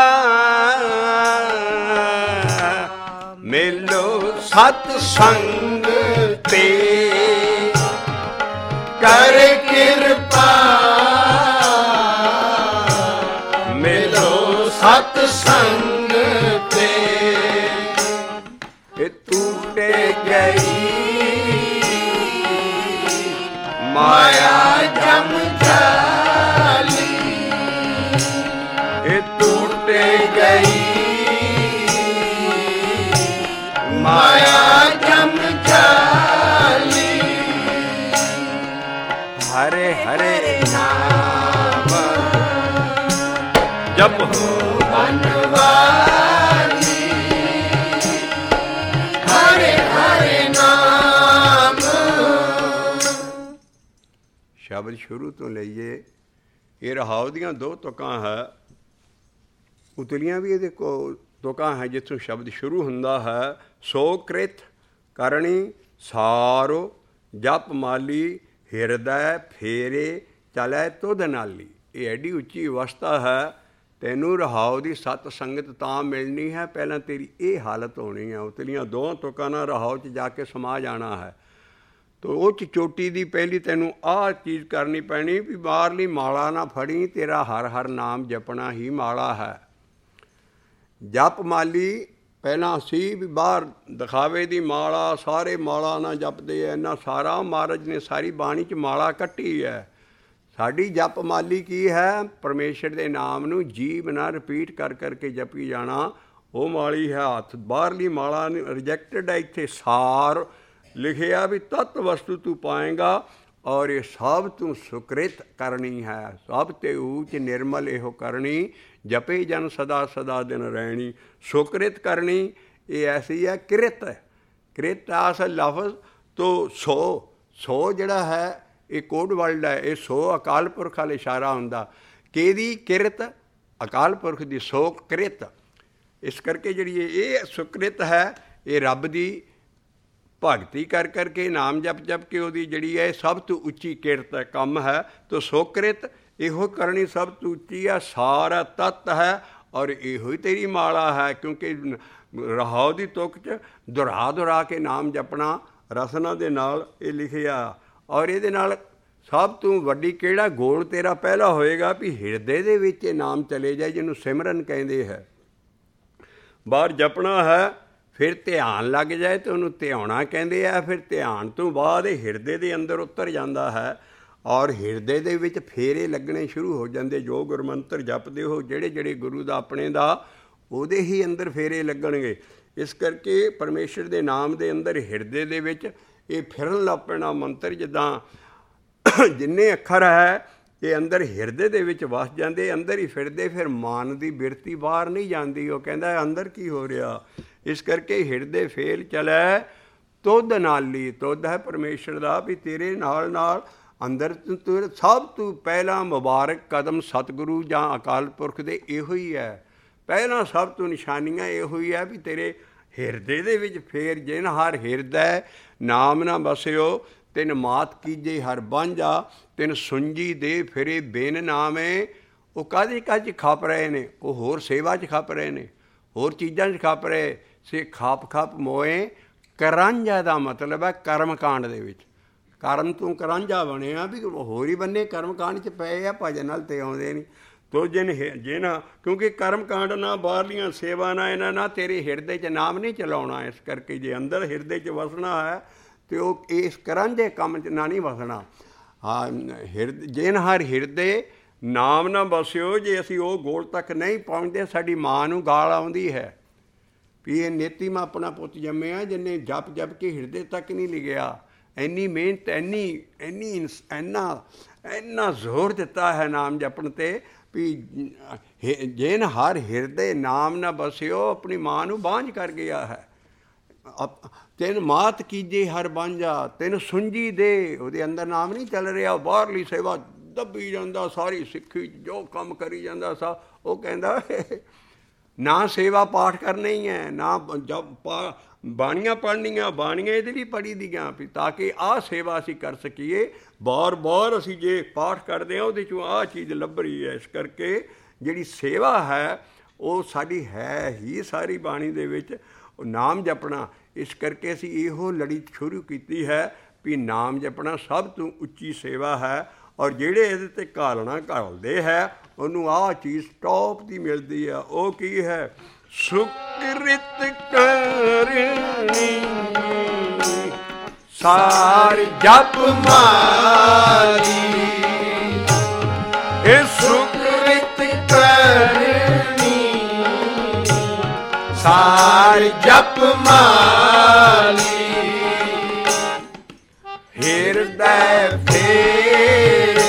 ਮਿਲੋ ਸਤ ਸੰਗ ਤੇ। ਕਰ ਕਿਰਪਾ ਸਤ ਸੰਗ ਤੇ। ਇਹ ਟੂਟੇ ਗਈ ਮਾਇਆ ਜਮ ਜਾਲੀ। ਇਹ ਟੂਟੇ ਗਈ ਮਾਇਆ ਜਮ ਜਾਲੀ। ਹਰੇ ਹਰੇ ਨਾਮ ਜਪ ਹੋ ਬਨਵਾਲੀ। ਹਰੇ ਹਰੇ ਨਾਮ। ਸ਼ਬਦ ਸ਼ੁਰੂ ਤੋਂ ਲਈਏ। ਇਹ ਰਹਾਉ ਦੀਆਂ ਦੋ ਤੁਕਾਂ ਹੈ। ਉਤਲੀਆਂ ਵੀ ਇਹਦੇ ਕੋਲ ਤੁਕਾਂ ਹੈ ਜਿੱਥੋਂ ਸ਼ਬਦ ਸ਼ੁਰੂ ਹੁੰਦਾ ਹੈ। ਸੋ ਕ੍ਰਿਤ ਕਰਨੀ ਸਾਰੋ ਜਪ ਮਾਲੀ। ਹਿਰਦੈ ਫੇਰੇ ਚਲੈ ਤੁਧ ਨਾਲੀ। ਇਹ ਐਡੀ ਉੱਚੀ ਅਵਸਥਾ ਹੈ। ਤੈਨੂੰ ਰਹਾਉ ਦੀ ਸਤ ਸੰਗਤ ਤਾਂ ਮਿਲਣੀ ਹੈ, ਪਹਿਲਾਂ ਤੇਰੀ ਇਹ ਹਾਲਤ ਹੋਣੀ ਹੈ। ਉਤਲੀਆਂ ਦੋਹਾਂ ਤੁਕਾਂ ਨਾਲ ਰਹਾਉ 'ਚ ਜਾ ਕੇ ਸਮਾ ਜਾਣਾ ਹੈ। ਤੋ ਉਹ 'ਚ ਚੋਟੀ ਦੀ ਪਹਿਲੀ ਤੈਨੂੰ ਆਹ ਚੀਜ਼ ਕਰਨੀ ਪੈਣੀ ਵੀ ਬਾਹਰਲੀ ਮਾਲਾ ਨਾ ਫੜੀ। ਤੇਰਾ ਹਰ ਹਰ ਨਾਮ ਜਪਣਾ ਹੀ ਮਾਲਾ ਹੈ। ਜਪ ਮਾਲੀ ਪਹਿਲਾਂ ਸੀ ਵੀ ਬਾਹਰ ਦਿਖਾਵੇ ਦੀ ਮਾਲਾ, ਸਾਰੇ ਮਾਲਾ ਨਾ ਜਪਦੇ ਐ, ਇੰਨਾ ਸਾਰਾ ਮਹਾਰਾਜ ਨੇ ਸਾਰੀ ਬਾਣੀ 'ਚ ਮਾਲਾ ਕੱਟੀ ਹੈ। ਸਾਡੀ ਜਪ ਮਾਲੀ ਕੀ ਹੈ? ਪਰਮੇਸ਼ਰ ਦੇ ਨਾਮ ਨੂੰ ਜੀਭ ਨਾਲ ਰਿਪੀਟ ਕਰ ਕਰਕੇ ਜਪੀ ਜਾਣਾ, ਉਹ ਮਾਲੀ ਹੈ। ਹੱਥ ਬਾਹਰਲੀ ਮਾਲਾ ਰਿਜੈਕਟਡ ਹੈ। ਇੱਥੇ ਸਾਰ ਲਿਖਿਆ ਵੀ ਤਤ ਵਸਤੂ ਤੂੰ ਪਾਏਂਗਾ, ਔਰ ਇਹ ਸਭ ਤੂੰ ਸੁਕ੍ਰਿਤ ਕਰਨੀ ਹੈ, ਸਭ ਤੇ ਊਚ ਨਿਰਮਲ ਇਹੋ ਕਰਨੀ, ਜਪੇ ਜਨ ਸਦਾ ਸਦਾ ਦਿਨ ਰਹਿਣੀ। ਸੁਕ੍ਰਿਤ ਕਰਨੀ ਇਹ ਐਸੀ ਹੈ, ਕਿਰਤ ਹੈ। ਕਿਰਤ ਆਸ ਲਫ਼ਜ਼ ਤੋਂ ਸੋ, ਸੋ ਜਿਹੜਾ ਹੈ ਇਹ ਕੋਡ ਵਰਲਡ ਹੈ। ਇਹ ਸੋ ਅਕਾਲ ਪੁਰਖ ਵਾਲ ਇਸ਼ਾਰਾ ਹੁੰਦਾ। ਕਿਹਦੀ ਕਿਰਤ? ਅਕਾਲ ਪੁਰਖ ਦੀ। ਸੋ ਕਿਰਤ। ਇਸ ਕਰਕੇ ਜਿਹੜੀ ਇਹ ਸੁਕ੍ਰਿਤ ਹੈ, ਇਹ ਰੱਬ ਦੀ ਭਗਤੀ ਕਰ ਕਰਕੇ, ਨਾਮ ਜਪ ਜਪ ਕੇ ਉਹਦੀ ਜਿਹੜੀ ਹੈ ਸਭ ਤੋਂ ਉੱਚੀ ਕਿਰਤ ਹੈ, ਕੰਮ ਹੈ। ਤੋ ਸੁਕ੍ਰਿਤ ਇਹੋ ਕਰਨੀ ਸਭ ਤੋਂ ਉੱਚੀ ਹੈ, ਸਾਰਾ ਤੱਤ ਹੈ, ਔਰ ਇਹੋ ਹੀ ਤੇਰੀ ਮਾਲਾ ਹੈ। ਕਿਉਂਕਿ ਰਹਾਉ ਦੀ ਤੁਕ 'ਚ ਦੁਹਰਾ ਦੁਹਰਾ ਕੇ ਨਾਮ ਜਪਣਾ ਰਸਨਾ ਦੇ ਨਾਲ ਇਹ ਲਿਖਿਆ। ਔਰ ਇਹਦੇ ਨਾਲ ਸਭ ਤੋਂ ਵੱਡੀ ਕਿਹੜਾ ਗੋਲ ਤੇਰਾ ਪਹਿਲਾ ਹੋਏਗਾ ਵੀ ਹਿਰਦੇ ਦੇ ਵਿੱਚ ਇਹ ਨਾਮ ਚਲੇ ਜਾਏ, ਜਿਹਨੂੰ ਸਿਮਰਨ ਕਹਿੰਦੇ ਹੈ। ਬਾਹਰ ਜਪਣਾ ਹੈ, ਫਿਰ ਧਿਆਨ ਲੱਗ ਜਾਏ ਤਾਂ ਉਹਨੂੰ ਧਿਆਉਣਾ ਕਹਿੰਦੇ ਆ। ਫਿਰ ਧਿਆਨ ਤੋਂ ਬਾਅਦ ਇਹ ਹਿਰਦੇ ਦੇ ਅੰਦਰ ਉਤਰ ਜਾਂਦਾ ਹੈ, ਔਰ ਹਿਰਦੇ ਦੇ ਵਿੱਚ ਫੇਰੇ ਲੱਗਣੇ ਸ਼ੁਰੂ ਹੋ ਜਾਂਦੇ। ਜੋ ਗੁਰਮੰਤਰ ਜਪਦੇ ਹੋ, ਜਿਹੜੇ ਜਿਹੜੇ ਗੁਰੂ ਦਾ ਆਪਣੇ ਦਾ, ਉਹਦੇ ਹੀ ਅੰਦਰ ਫੇਰੇ ਲੱਗਣਗੇ। ਇਸ ਕਰਕੇ ਪਰਮੇਸ਼ਰ ਦੇ ਨਾਮ ਦੇ ਅੰਦਰ ਹਿਰਦੇ ਦੇ ਵਿੱਚ ਇਹ ਫਿਰਨ ਲੱਗ ਪੈਣਾ ਮੰਤਰ। ਜਿੱਦਾਂ ਜਿੰਨੇ ਅੱਖਰ ਹੈ ਇਹ ਅੰਦਰ ਹਿਰਦੇ ਦੇ ਵਿੱਚ ਵਸ ਜਾਂਦੇ, ਅੰਦਰ ਹੀ ਫਿਰਦੇ। ਫਿਰ ਮਨ ਦੀ ਬਿਰਤੀ ਬਾਹਰ ਨਹੀਂ ਜਾਂਦੀ। ਉਹ ਕਹਿੰਦਾ ਅੰਦਰ ਕੀ ਹੋ ਰਿਹਾ? ਇਸ ਕਰਕੇ ਹਿਰਦੇ ਫੇਲ ਚਲੈ ਤੁਧ ਨਾਲੀ। ਤੁਧ ਹੈ ਪਰਮੇਸ਼ਰ ਦਾ, ਵੀ ਤੇਰੇ ਨਾਲ ਨਾਲ ਅੰਦਰ ਤੂੰ ਸਭ ਤੋਂ ਪਹਿਲਾਂ ਮੁਬਾਰਕ ਕਦਮ ਸਤਿਗੁਰੂ ਜਾਂ ਅਕਾਲ ਪੁਰਖ ਦੇ ਇਹੋ ਹੀ ਹੈ। ਪਹਿਲਾਂ ਸਭ ਤੋਂ ਨਿਸ਼ਾਨੀਆਂ ਇਹੋ ਹੀ ਹੈ ਵੀ ਤੇਰੇ ਹਿਰਦੇ ਦੇ ਵਿੱਚ ਫੇਰ। ਜਿਨ ਹਰ ਹਿਰਦੈ ਨਾਮ ਨਾ ਬਸਿਓ, ਤਿਨ ਮਾਤ ਕੀਜੇ ਹਰ ਬਾਂਝਾ, ਤਿਨ ਸੁੰਜੀ ਦੇ ਫਿਰੇ ਬੇਨ ਨਾਮੇ। ਉਹ ਕਾਹਦੇ ਕਾਹਦੇ 'ਚ ਖਪ ਰਹੇ ਨੇ? ਉਹ ਹੋਰ ਸੇਵਾ 'ਚ ਖਪ ਰਹੇ ਨੇ, ਹੋਰ ਚੀਜ਼ਾਂ 'ਚ ਖਪ ਰਹੇ ਸੇ। ਖਾਪ ਖਾਪ ਮੋਏ ਕਰਾਂਝਾ ਦਾ ਮਤਲਬ ਹੈ ਕਰਮ ਕਾਂਡ ਦੇ ਵਿੱਚ। ਕਰਮ ਤੂੰ ਕਰਾਂਝਾ ਬਣਿਆ ਵੀ ਹੋਰ ਹੀ ਬੰਨੇ ਕਰਮ ਕਾਂਡ 'ਚ ਪਏ ਆ, ਭਜਨ ਨਾਲ ਤੇ ਆਉਂਦੇ ਨਹੀਂ। ਤੋ ਜਿਨ ਜੇ ਨਾ, ਕਿਉਂਕਿ ਕਰਮ ਕਾਂਡ ਨਾ ਬਾਹਰਲੀਆਂ ਸੇਵਾ ਨਾ ਇਹਨਾਂ ਨਾ ਤੇਰੇ ਹਿਰਦੇ 'ਚ ਨਾਮ ਨਹੀਂ ਚਲਾਉਣਾ। ਇਸ ਕਰਕੇ ਜੇ ਅੰਦਰ ਹਿਰਦੇ 'ਚ ਵਸਣਾ ਹੈ ਤੇ ਉਹ ਇਸ ਕਰਾਂਝੇ ਕੰਮ 'ਚ ਨਾ ਨਹੀਂ ਵਸਣਾ। ਹਾਂ, ਹਿਰਦ ਜਿਨ ਹਰ ਹਿਰਦੇ ਨਾਮ ਨਾ ਬਸਿਓ। ਜੇ ਅਸੀਂ ਉਹ ਗੋਲ ਤੱਕ ਨਹੀਂ ਪਹੁੰਚਦੇ, ਸਾਡੀ ਮਾਂ ਨੂੰ ਗਾਲ ਆਉਂਦੀ ਹੈ ਵੀ ਇਹ ਨੇਤੀ ਮੈਂ ਆਪਣਾ ਪੁੱਤ ਜੰਮਿਆ ਜਿਹਨੇ ਜਪ ਜਪ ਕੇ ਹਿਰਦੇ ਤੱਕ ਨਹੀਂ ਲਿਖਿਆ। ਇੰਨੀ ਮਿਹਨਤ, ਇੰਨੀ ਇੰਨੀ ਇੰਨਾ ਇੰਨਾ ਜ਼ੋਰ ਦਿੱਤਾ ਹੈ ਨਾਮ ਜਪਣ 'ਤੇ ਵੀ ਜਿਨ ਹਰ ਹਿਰਦੇ ਨਾਮ ਨਾ ਬਸਿਓ, ਆਪਣੀ ਮਾਂ ਨੂੰ ਬਾਂਝ ਕਰ ਗਿਆ ਹੈ। ਤਿੰਨ ਮਾਤ ਕੀਜੇ ਹਰ ਬਾਂਝਾ, ਤਿੰਨ ਸੁੰਜੀ ਦੇ। ਉਹਦੇ ਅੰਦਰ ਨਾਮ ਨਹੀਂ ਚੱਲ ਰਿਹਾ, ਬਾਹਰਲੀ ਸੇਵਾ ਦੱਬੀ ਜਾਂਦਾ, ਸਾਰੀ ਸਿੱਖੀ ਜੋ ਕੰਮ ਕਰੀ ਜਾਂਦਾ ਸਾ। ਉਹ ਕਹਿੰਦਾ ਨਾ ਸੇਵਾ ਪਾਠ ਕਰਨਾ ਹੀ ਹੈ, ਨਾ ਜਬ ਪਾ ਬਾਣੀਆਂ ਪੜ੍ਹਨੀਆਂ। ਬਾਣੀਆਂ ਇਹਦੇ ਲਈ ਪੜ੍ਹੀ ਦੀਆਂ ਵੀ ਤਾਂ ਕਿ ਆਹ ਸੇਵਾ ਅਸੀਂ ਕਰ ਸਕੀਏ। ਬਾਰ ਬਾਰ ਅਸੀਂ ਜੇ ਪਾਠ ਕਰਦੇ ਹਾਂ ਉਹਦੇ 'ਚੋਂ ਆਹ ਚੀਜ਼ ਲੱਭ ਰਹੀ ਹੈ। ਇਸ ਕਰਕੇ ਜਿਹੜੀ ਸੇਵਾ ਹੈ ਉਹ ਸਾਡੀ ਹੈ ਹੀ ਸਾਰੀ ਬਾਣੀ ਦੇ ਵਿੱਚ, ਉਹ ਨਾਮ ਜਪਣਾ। ਇਸ ਕਰਕੇ ਅਸੀਂ ਇਹੋ ਲੜੀ ਸ਼ੁਰੂ ਕੀਤੀ ਹੈ ਵੀ ਨਾਮ ਜਪਣਾ ਸਭ ਤੋਂ ਉੱਚੀ ਸੇਵਾ ਹੈ। ਔਰ ਜਿਹੜੇ ਇਹਦੇ 'ਤੇ ਘਾਲਣਾ ਘਾਲਦੇ ਹੈ ਉਹਨੂੰ ਆਹ ਚੀਜ਼ ਟੌਪ ਦੀ ਮਿਲਦੀ ਆ। ਉਹ ਕੀ ਹੈ? ਸੁਕ੍ਰਿਤ ਕਰਨੀ ਸਾਰ ਜਪ ਮਾਲੀ। ਇਹ ਸੁਕ੍ਰਿਤ ਕਰਨੀ ਸਾਰ ਜਪ ਮਾਲੀ। ਹਿਰਦੈ ਫੇਰੇ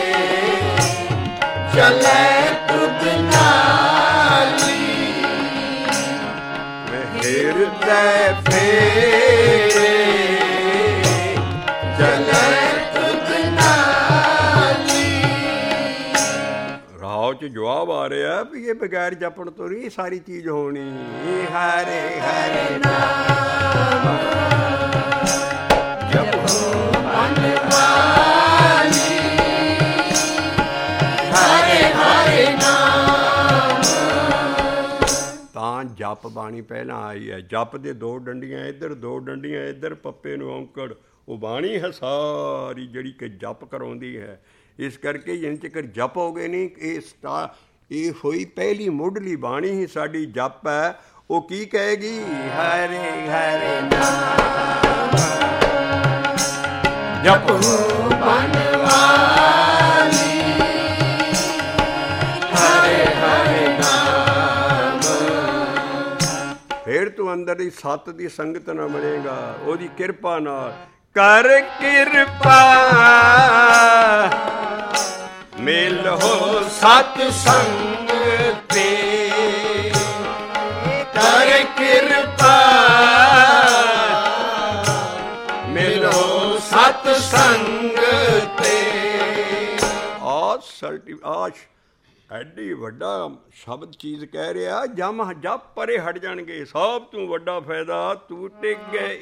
ਚਲੇ ਤੁਧ ਨਾਲੀ। ਹਿਰਦੈ ਫੇਰੇ ਚਲੇ ਤੁਧ ਨਾਲੀ। ਰਾਹ 'ਚ ਜਵਾਬ ਆ ਰਿਹਾ ਵੀ ਇਹ ਬਗੈਰ ਜਪਣ ਤੋਂ ਨਹੀਂ ਸਾਰੀ ਚੀਜ਼ ਹੋਣੀ। ਹਰੇ ਹਰੇ ਨਾਮ ਜਪੋ ਮਨ ਵਾਲੀ। ਹਰੇ ਹਰੇ ਨਾਮ। ਤਾਂ ਜਪ ਬਾਣੀ ਪਹਿਲਾਂ ਆਈ ਹੈ। ਜਪ ਦੇ ਦੋ ਡੰਡੀਆਂ ਇੱਧਰ, ਦੋ ਡੰਡੀਆਂ ਇੱਧਰ, ਪੱਪੇ ਨੂੰ ਔਂਕੜ। ਉਹ ਬਾਣੀ ਹੈ ਸਾਰੀ ਜਿਹੜੀ ਕਿ ਜਪ ਕਰਾਉਂਦੀ ਹੈ। ਇਸ ਕਰਕੇ ਜਿੰਨ ਚਿਰ ਜਪੋਗੇ ਨਹੀਂ, ਇਹ ਸਟਾ ਇਹ ਹੋਈ ਪਹਿਲੀ ਮੁੱਢਲੀ ਬਾਣੀ ਹੀ ਸਾਡੀ ਜਪ ਹੈ। ਉਹ ਕੀ ਕਹੇਗੀ? ਹਰੇ ਹਰੇ ਨਾਮ
ਜਪੋ ਬਨਵਾਲੀ, ਹਰੇ ਹਰੇ ਨਾਮ।
ਫੇਰ ਤੂੰ ਅੰਦਰ ਦੀ ਸੱਤ ਦੀ ਸੰਗਤ ਨਾਲ ਮਿਲੇਗਾ, ਉਹਦੀ ਕਿਰਪਾ ਨਾਲ। ਕਰ ਕਿਰਪਾ ਮਿਲੋ ਸਤ ਸੰਗ ਤੇ, ਕਰ ਕਿਰਪਾ ਮਿਲੋ ਸਤ ਸੰਗ ਤੇ। ਆਹ ਸਲਟੀ ਆਹ ਐਡੀ ਵੱਡਾ ਸ਼ਬਦ ਚੀਜ਼ ਕਹਿ ਰਿਹਾ। ਜਮ ਜਪ ਪਰੇ ਹਟ ਜਾਣਗੇ, ਸਭ ਤੋਂ ਵੱਡਾ ਫਾਇਦਾ ਤੂੰ ਟਿਕ ਗਈ।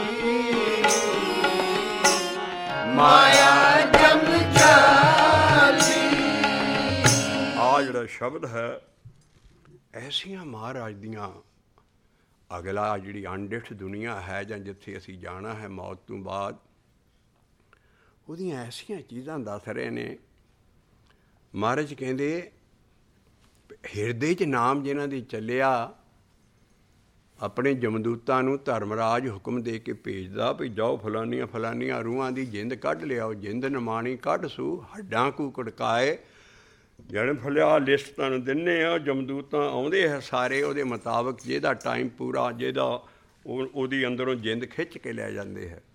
ਮਾਇਆ ਜਮ ਜਾਲੀ।
ਆਹ ਜਿਹੜਾ ਸ਼ਬਦ ਹੈ, ਐਸੀਆਂ ਮਹਾਰਾਜ ਦੀਆਂ ਅਗਲਾ ਜਿਹੜੀ ਅਣਡਿੱਠ ਦੁਨੀਆ ਹੈ ਜਾਂ ਜਿੱਥੇ ਅਸੀਂ ਜਾਣਾ ਹੈ ਮੌਤ ਤੋਂ ਬਾਅਦ, ਉਹਦੀਆਂ ਐਸੀਆਂ ਚੀਜ਼ਾਂ ਦੱਸ ਰਹੇ ਨੇ। ਮਹਾਰਾਜ ਕਹਿੰਦੇ ਹਿਰਦੇ 'ਚ ਨਾਮ ਜਿਨ੍ਹਾਂ ਦੀ ਚੱਲਿਆ, ਆਪਣੇ ਜਮਦੂਤਾਂ ਨੂੰ ਧਰਮਰਾਜ ਹੁਕਮ ਦੇ ਕੇ ਭੇਜਦਾ ਵੀ ਜਾਓ ਫਲਾਨੀਆਂ ਫਲਾਨੀਆਂ ਰੂਹਾਂ ਦੀ ਜਿੰਦ ਕੱਢ ਲਿਆਓ। ਜਿੰਦ ਨਮਾਣੀ ਕੱਢ ਸੂ ਹੱਡਾਂ ਕੂ ਕੜਕਾਏ। ਜਣ ਫਲਿਆ ਲਿਸਟ ਤੁਹਾਨੂੰ ਦਿੰਦੇ ਆ, ਜਮਦੂਤਾਂ ਆਉਂਦੇ ਹੈ ਸਾਰੇ, ਉਹਦੇ ਮੁਤਾਬਕ ਜਿਹਦਾ ਟਾਈਮ ਪੂਰਾ, ਜਿਹਦਾ ਉਹ ਉਹਦੀ ਅੰਦਰੋਂ ਜਿੰਦ ਖਿੱਚ ਕੇ ਲੈ ਜਾਂਦੇ ਹੈ।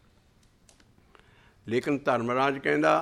ਲੇਕਿਨ ਧਰਮਰਾਜ ਕਹਿੰਦਾ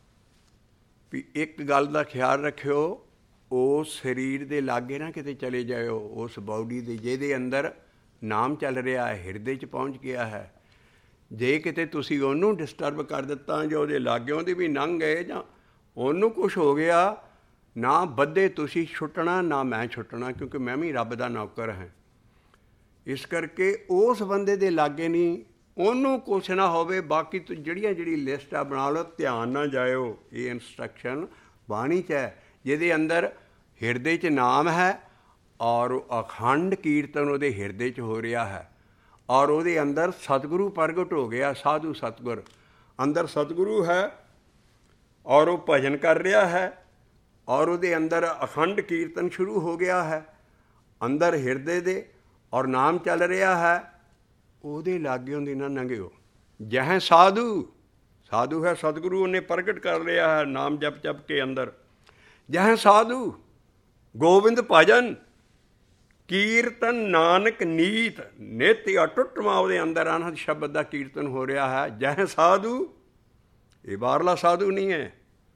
ਵੀ ਇੱਕ ਗੱਲ ਦਾ ਖਿਆਲ ਰੱਖਿਓ, ਉਸ ਸਰੀਰ ਦੇ ਲਾਗੇ ਨਾ ਕਿਤੇ ਚਲੇ ਜਾਇਓ। ਉਸ ਬਾਡੀ ਦੇ ਜਿਹਦੇ ਅੰਦਰ ਨਾਮ ਚੱਲ ਰਿਹਾ ਹੈ, ਹਿਰਦੇ 'ਚ ਪਹੁੰਚ ਗਿਆ ਹੈ, ਜੇ ਕਿਤੇ ਤੁਸੀਂ ਉਹਨੂੰ ਡਿਸਟਰਬ ਕਰ ਦਿੱਤਾ ਜਾਂ ਉਹਦੇ ਲਾਗਿਓਂ ਦੀ ਵੀ ਲੰਘ ਗਏ ਜਾਂ ਉਹਨੂੰ ਕੁਛ ਹੋ ਗਿਆ, ਨਾ ਬੱਧੇ ਤੁਸੀਂ ਛੁੱਟਣਾ ਨਾ ਮੈਂ ਛੁੱਟਣਾ, ਕਿਉਂਕਿ ਮੈਂ ਵੀ ਰੱਬ ਦਾ ਨੌਕਰ ਹਾਂ। ਇਸ ਕਰਕੇ ਉਸ ਬੰਦੇ ਦੇ ਲਾਗੇ ਨਹੀਂ, ਉਹਨੂੰ ਕੁਛ ਨਾ ਹੋਵੇ। ਬਾਕੀ ਤੂੰ ਜਿਹੜੀਆਂ ਜਿਹੜੀ ਲਿਸਟ ਆ ਬਣਾ ਲਓ, ਧਿਆਨ ਨਾਲ ਜਾਇਓ। ਇਹ ਇੰਸਟਰਕਸ਼ਨ ਬਾਣੀ 'ਚ ਹੈ, ਜਿਹਦੇ ਅੰਦਰ ਹਿਰਦੇ 'ਚ ਨਾਮ ਹੈ ਔਰ ਅਖੰਡ ਕੀਰਤਨ ਉਹਦੇ ਹਿਰਦੇ 'ਚ ਹੋ ਰਿਹਾ ਹੈ, ਔਰ ਉਹਦੇ ਅੰਦਰ ਸਤਿਗੁਰੂ ਪ੍ਰਗਟ ਹੋ ਗਿਆ। ਸਾਧੂ ਸਤਿਗੁਰ ਅੰਦਰ ਸਤਿਗੁਰੂ ਹੈ ਔਰ ਉਹ ਭਜਨ ਕਰ ਰਿਹਾ ਹੈ, ਔਰ ਉਹਦੇ ਅੰਦਰ ਅਖੰਡ ਕੀਰਤਨ ਸ਼ੁਰੂ ਹੋ ਗਿਆ ਹੈ ਅੰਦਰ ਹਿਰਦੇ ਦੇ, ਔਰ ਨਾਮ ਚੱਲ ਰਿਹਾ ਹੈ। ਉਹਦੇ ਲਾਗਿਓਂ ਦੀ ਨਾ ਲੰਘਿਓ। ਜਹ ਸਾਧੂ, ਸਾਧੂ ਹੈ ਸਤਿਗੁਰੂ, ਉਹਨੇ ਪ੍ਰਗਟ ਕਰ ਲਿਆ ਹੈ ਨਾਮ ਜਪ ਜਪ ਕੇ ਅੰਦਰ। ਜਹ ਸਾਧੂ ਗੋਬਿੰਦ ਭਜਨ ਕੀਰਤਨ ਨਾਨਕ ਨੀਤ, ਨਿਤ ਅਟੁੱਟਵਾਂ ਉਹਦੇ ਅੰਦਰ ਅਨਹਦ ਸ਼ਬਦ ਦਾ ਕੀਰਤਨ ਹੋ ਰਿਹਾ ਹੈ। ਜਹ ਸਾਧੂ, ਇਹ ਬਾਹਰਲਾ ਸਾਧੂ ਨਹੀਂ ਹੈ,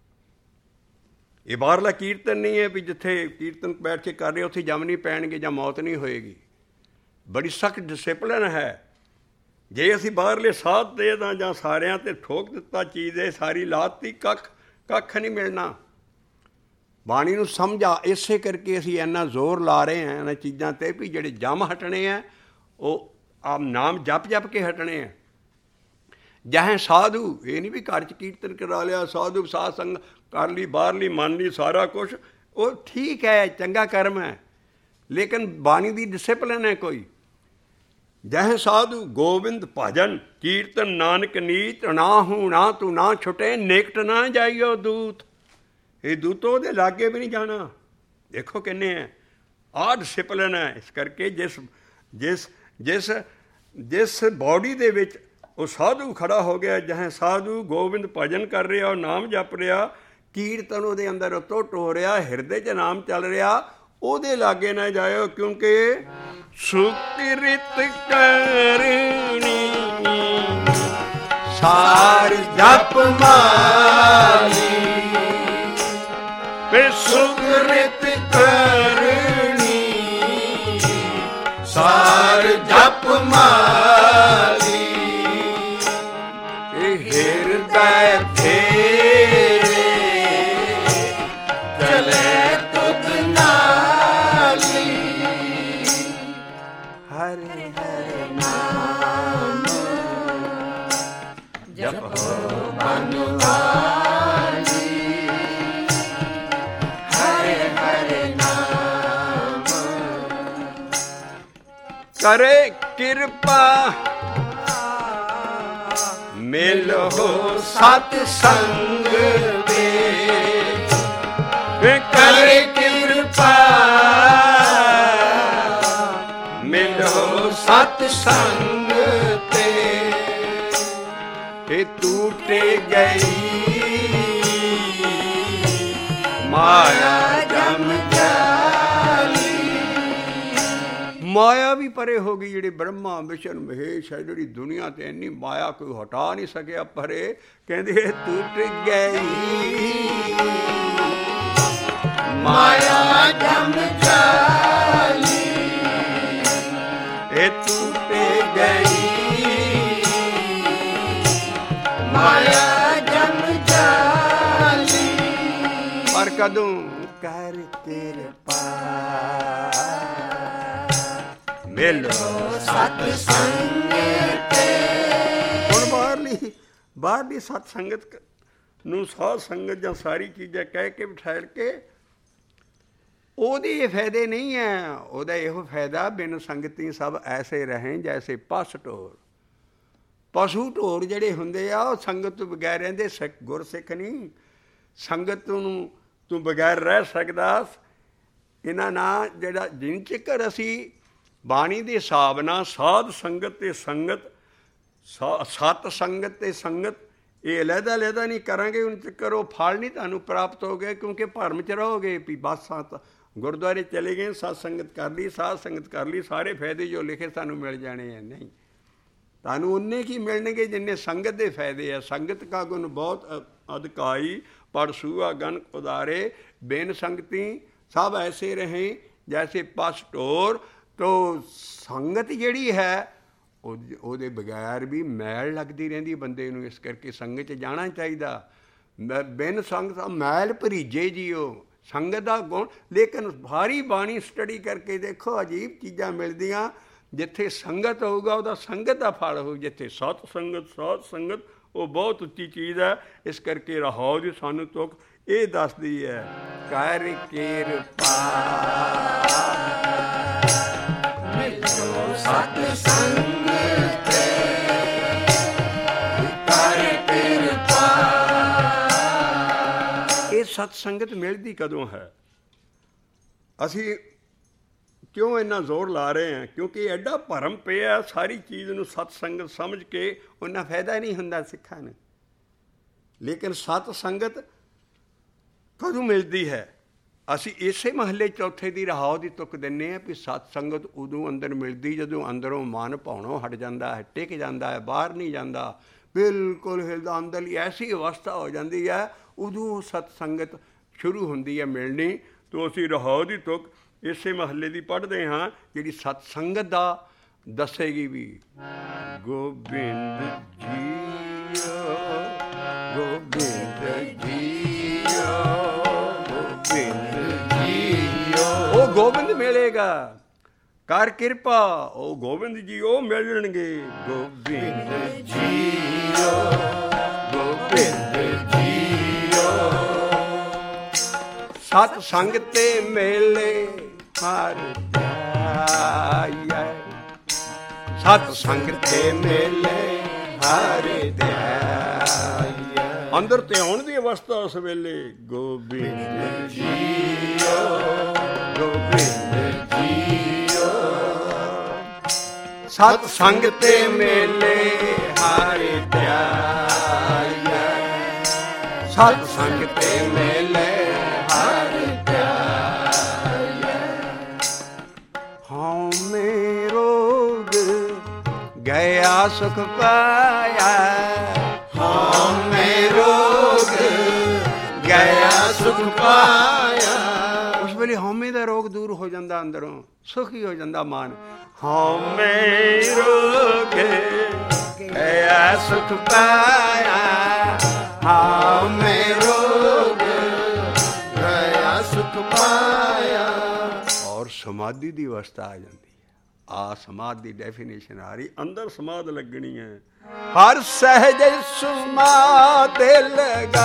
ਇਹ ਬਾਹਰਲਾ ਕੀਰਤਨ ਨਹੀਂ ਹੈ ਵੀ ਜਿੱਥੇ ਕੀਰਤਨ ਬੈਠ ਕੇ ਕਰ ਰਹੇ ਉੱਥੇ ਜੰਮ ਨਹੀਂ ਪੈਣਗੇ ਜਾਂ ਮੌਤ ਨਹੀਂ ਹੋਏਗੀ। ਬੜੀ ਸਖਤ ਡਿਸਿਪਲਿਨ ਹੈ। ਜੇ ਅਸੀਂ ਬਾਹਰਲੇ ਸਾਧ ਦੇ ਤਾਂ ਜਾਂ ਸਾਰਿਆਂ 'ਤੇ ਠੋਕ ਦਿੱਤਾ ਚੀਜ਼ ਇਹ ਸਾਰੀ ਲਾਤੀ, ਕੱਖ ਕੱਖ ਨਹੀਂ ਮਿਲਣਾ। ਬਾਣੀ ਨੂੰ ਸਮਝਾ, ਇਸੇ ਕਰਕੇ ਅਸੀਂ ਇੰਨਾ ਜ਼ੋਰ ਲਾ ਰਹੇ ਹਾਂ ਇਹਨਾਂ ਚੀਜ਼ਾਂ 'ਤੇ ਵੀ ਜਿਹੜੇ ਜੰਮ ਹਟਣੇ ਆ ਉਹ ਆਪ ਨਾਮ ਜਪ ਜਪ ਕੇ ਹਟਣੇ ਆ। ਜਹ ਸਾਧੂ, ਇਹ ਨਹੀਂ ਵੀ ਘਰ 'ਚ ਕੀਰਤਨ ਕਰਾ ਲਿਆ, ਸਾਧੂ ਸਾਧ ਸੰਗ ਕਰ ਲਈ, ਬਾਹਰਲੀ ਮੰਨ ਲਈ, ਸਾਰਾ ਕੁਛ ਉਹ ਠੀਕ ਹੈ, ਚੰਗਾ ਕਰਮ ਹੈ, ਲੇਕਿਨ ਬਾਣੀ ਦੀ ਡਿਸਿਪਲਿਨ ਹੈ ਕੋਈ। ਜਹ ਸਾਧੂ ਗੋਬਿੰਦ ਭਜਨ ਕੀਰਤਨ ਨਾਨਕ ਨੀਤ, ਨਾ ਹੂੰ ਨਾ ਤੂੰ ਨਾ ਛੁਟੇ, ਨਿਕਟ ਨਾ ਜਾਈਓ ਦੂਤ। ਇਹ ਦੂਤੋਂ ਦੇ ਲਾਗੇ ਵੀ ਨਹੀਂ ਜਾਣਾ। ਦੇਖੋ ਕਿੰਨੇ ਹੈ, ਆਹ ਡਿਸਿਪਲਿਨ ਹੈ। ਇਸ ਕਰਕੇ ਜਿਸ ਜਿਸ ਜਿਸ ਜਿਸ ਬਾਡੀ ਦੇ ਵਿੱਚ ਉਹ ਸਾਧੂ ਖੜਾ ਹੋ ਗਿਆ, ਜਹ ਸਾਧੂ ਗੋਬਿੰਦ ਭਜਨ ਕਰ ਰਿਹਾ, ਉਹ ਨਾਮ ਜਪ ਰਿਹਾ, ਕੀਰਤਨ ਉਹਦੇ ਅੰਦਰ ਟੁੱਟ ਹੋ ਰਿਹਾ, ਹਿਰਦੇ 'ਚ ਨਾਮ ਚੱਲ ਰਿਹਾ, ਉਹਦੇ ਲਾਗੇ ਨਾ ਜਾਇਓ, ਕਿਉਂਕਿ ਸੁਕ੍ਰਿਤ ਕਰਨੀ ਸਾਰ ਜਪ ਮਾਲੀ, ਵੇ ਸੁਕ੍ਰਿਤ ਕਰਨੀ ਸਾਰ ਜਪ ਮਾਲੀ, ਇਹ ਹਿਰਦੈ ਤੇਰੇ ਚਲੇ ਤੁਧ ਨਾਲੀ। ਹਰਿ ਹਰਿ ਨਾਮ ਜਪੋ ਬਨਵਾਲੀ, ਹਰਿ ਹਰਿ ਨਾਮ ਕਰੇ ਕਿਰਪਾ ਮਿਲੋ ਸਤ ਸੰਗ ਦੇ, ਕਰੇ ਕਿਰਪਾ ਗਈ ਮਾਇਆ ਜਮ ਜਾਲੀ। ਮਾਇਆ ਵੀ ਪਰੇ ਹੋ ਗਈ, ਜਿਹੜੇ ਬ੍ਰਹਮਾ ਵਿਸ਼ਨ ਮਹੇਸ਼ ਹੈ, ਜਿਹੜੀ ਦੁਨੀਆ ਤੇ ਇੰਨੀ ਮਾਇਆ ਕੋਈ ਹਟਾ ਨਹੀਂ ਸਕਿਆ ਪਰੇ। ਕਹਿੰਦੇ ਟੁੱਟ ਗਈ ਮਾਇਆ ਜਮ ਜਾਲੀ, ਇਹ ਟੁੱਟ ਗਈ ਮਾਇਆ ਜਮ ਜਾਲੀ। ਪਰ ਕਦੋਂ ਕਰ ਕਿਰਪਾ ਮਿਲੋ ਸਤ ਸੰਗਤ। ਹੁਣ ਬਾਹਰਲੀ ਬਾਹਰਲੀ ਸਤ ਸੰਗਤ ਨੂੰ ਸਾਧ ਸੰਗਤ ਜਾਂ ਸਾਰੀ ਚੀਜ਼ਾਂ ਕਹਿ ਕੇ ਬਿਠਾ ਕੇ ਉਹਦੇ ਇਹ ਫਾਇਦੇ ਨਹੀਂ ਹੈ। ਉਹਦਾ ਇਹੋ ਫਾਇਦਾ ਬਿਨ ਸੰਗਤੀ ਸਭ ਐਸੇ ਰਹੇ ਜੈਸੇ ਪਸ ਢੋਰ। ਪਸ਼ੂ ਢੋਰ ਜਿਹੜੇ ਹੁੰਦੇ ਆ ਉਹ ਸੰਗਤ ਤੋਂ ਬਗੈਰ ਰਹਿੰਦੇ, ਸਿੱਖ ਗੁਰਸਿੱਖ ਨਹੀਂ। ਸੰਗਤ ਨੂੰ ਤੂੰ ਬਗੈਰ ਰਹਿ ਸਕਦਾ। ਇਹਨਾਂ ਨਾਲ ਜਿਹੜਾ ਜਿਨ ਚਿਕਰ ਅਸੀਂ ਬਾਣੀ ਦੇ ਹਿਸਾਬ ਨਾਲ ਸਾਧ ਸੰਗਤ ਤੇ ਸੰਗਤ, ਸਤ ਸੰਗਤ ਤੇ ਸੰਗਤ ਇਹ ਅਲੱਗਾ ਅਲੱਗਾ ਨਹੀਂ ਕਰਾਂਗੇ, ਉਨ ਚਿਕਰ ਉਹ ਫਲ ਨਹੀਂ ਤੁਹਾਨੂੰ ਪ੍ਰਾਪਤ ਹੋ ਗਏ। ਕਿਉਂਕਿ ਭਰਮ 'ਚ ਰਹੋਗੇ ਵੀ ਬਸ ਗੁਰਦੁਆਰੇ ਚਲੇ ਗਏ, ਸਤ ਸੰਗਤ ਕਰ ਲਈ, ਸਾਧ ਸੰਗਤ ਕਰ ਲਈ, ਸਾਰੇ ਫਾਇਦੇ ਜੋ ਲਿਖੇ ਸਾਨੂੰ ਮਿਲ ਜਾਣੇ ਆ। ਨਹੀਂ, ਤੁਹਾਨੂੰ ਉਨੇ ਕੀ ਮਿਲਣਗੇ ਜਿੰਨੇ ਸੰਗਤ ਦੇ ਫਾਇਦੇ ਆ। ਸੰਗਤ ਕਾ ਗੁਣ ਬਹੁਤ ਅਧਿਕਾਈ ਪਰ ਸੂਆ ਗਨ ਉਦਾਰੇ, ਬਿਨ ਸੰਗਤੀ ਸਭ ਐਸੇ ਰਹੇ ਜੈਸੇ ਪਸ ਢੋਰ। ਤੋ ਸੰਗਤ ਜਿਹੜੀ ਹੈ ਉਹ ਉਹਦੇ ਬਗੈਰ ਵੀ ਮੈਲ ਲੱਗਦੀ ਰਹਿੰਦੀ ਬੰਦੇ ਨੂੰ। ਇਸ ਕਰਕੇ ਸੰਗਤ 'ਚ ਜਾਣਾ ਚਾਹੀਦਾ। ਬਿਨ ਸੰਗਤ ਮੈਲ ਭਰੀਜੇ ਜੀਓ, ਸੰਗਤ ਦਾ ਗੁਣ। ਲੇਕਿਨ ਸਾਰੀ ਬਾਣੀ ਸਟੱਡੀ ਕਰਕੇ ਦੇਖੋ, ਅਜੀਬ ਚੀਜ਼ਾਂ ਮਿਲਦੀਆਂ। ਜਿੱਥੇ ਸੰਗਤ ਹੋਊਗਾ ਉਹਦਾ ਸੰਗਤ ਦਾ ਫਲ ਹੋਊ, ਜਿੱਥੇ ਸਤ ਸੰਗਤ ਸਾਧ ਸੰਗਤ ਉਹ ਬਹੁਤ ਉੱਚੀ ਚੀਜ਼ ਹੈ। ਇਸ ਕਰਕੇ ਰਾਹੋਂ ਦੀ ਸਾਨੂੰ ਤੁਕ ਇਹ ਦੱਸਦੀ ਹੈ, ਕਰ ਕਿਰਪਾ ਮਿਲੋ ਸਤ ਸੰਗਤ, ਕਰ ਕਿਰਪਾ। ਇਹ ਸਤ ਸੰਗਤ ਮਿਲਦੀ ਕਦੋਂ ਹੈ? ਅਸੀਂ ਕਿਉਂ ਇੰਨਾ ਜ਼ੋਰ ਲਾ ਰਹੇ ਹਾਂ? ਕਿਉਂਕਿ ਐਡਾ ਭਰਮ ਪਿਆ ਸਾਰੀ ਚੀਜ਼ ਨੂੰ ਸਤ ਸੰਗਤ ਸਮਝ ਕੇ ਉਹਨਾਂ ਫਾਇਦਾ ਨਹੀਂ ਹੁੰਦਾ ਸਿੱਖਾਂ ਨੂੰ। ਲੇਕਿਨ ਸਤ ਸੰਗਤ ਕਦੋਂ ਮਿਲਦੀ ਹੈ? ਅਸੀਂ ਇਸੇ ਮਹੱਲੇ ਚੌਥੇ ਦੀ ਰਾਹੋਂ ਦੀ ਤੁਕ ਦਿੰਦੇ ਹਾਂ ਵੀ ਸਤ ਸੰਗਤ ਉਦੋਂ ਅੰਦਰ ਮਿਲਦੀ ਜਦੋਂ ਅੰਦਰੋਂ ਮਨ ਭਾਉਣੋਂ ਹਟ ਜਾਂਦਾ ਹੈ, ਟਿਕ ਜਾਂਦਾ ਹੈ, ਬਾਹਰ ਨਹੀਂ ਜਾਂਦਾ, ਬਿਲਕੁਲ ਹਿਲਦਾ। ਅੰਦਰਲੀ ਐਸੀ ਅਵਸਥਾ ਹੋ ਜਾਂਦੀ ਹੈ, ਉਦੋਂ ਸਤ ਸੰਗਤ ਸ਼ੁਰੂ ਹੁੰਦੀ ਹੈ ਮਿਲਣੀ। ਤੋਂ ਅਸੀਂ ਰਾਹੋਂ ਦੀ ਤੁਕ ਇਸੇ ਮਹੱਲੇ ਦੀ ਪੜ੍ਹਦੇ ਹਾਂ, ਜਿਹੜੀ ਸਤ ਸੰਗਤ ਦਾ ਦੱਸੇਗੀ ਵੀ। ਗੋਬਿੰਦ ਜੀਓ ਗੋਬਿੰਦ ਜੀਓ ਗੋਬਿੰਦ ਜੀਓ, ਉਹ ਗੋਬਿੰਦ ਮਿਲੇਗਾ। ਕਰ ਕਿਰਪਾ, ਉਹ ਗੋਬਿੰਦ ਜੀ ਉਹ ਮਿਲਣਗੇ। ਗੋਬਿੰਦ ਜੀਓ ਗੋਬਿੰਦ ਜੀਓ, ਸਤ ਸੰਗ ਤੇ ਮੇਲੇ ਹਰ ਧਿਆਇ, ਸਤ ਸੰਗ ਤੇ ਮੇਲੇ ਹਰ ਧਿਆਇ। ਅੰਦਰ ਤੇ ਆਉਣ ਦੀ ਅਵਸਥਾ ਉਸ ਵੇਲੇ। ਗੋਬਿੰਦ ਜੀਓ ਗੋਬਿੰਦ ਜੀਓ, ਸਤ ਸੰਗ ਤੇ ਮੇਲੇ ਹਰ ਧਿਆਇ, ਸਤ ਸੰਗ ਤੇ ਮੇਲੇ ਹਰ ਧਿਆਇ। ਹਉਮੈ ਰੋਗ ਗਿਆ ਸੁਖ ਪਾਇਆ, ਹਉਮੈ ਰੋਗ ਗਿਆ ਸੁਖ ਪਾਇਆ। ਉਸ ਵੇਲੇ ਹਉਮੈ ਦਾ ਰੋਗ ਦੂਰ ਹੋ ਜਾਂਦਾ, ਅੰਦਰੋਂ ਸੁਖੀ ਹੋ ਜਾਂਦਾ ਮਨ। ਹਉਮੈ ਰੋਗ ਗਿਆ ਸੁਖ ਪਾਇਆ, ਹਉਮੈ ਰੋਗ ਗਿਆ ਸੁਖ ਪਾਇਆ। ਔਰ ਸਮਾਧੀ ਦੀ ਅਵਸਥਾ ਆ ਜਾਂਦੀ ਹੈ। ਆ ਸਮਾਧ ਦੀ ਡੈਫੀਨੇਸ਼ਨ ਆ ਰਹੀ, ਅੰਦਰ ਸਮਾਧ ਲੱਗਣੀ ਹੈ। ਹਰ ਸਹਿਜ ਸਮਾਧ ਲਗਾਈਐ,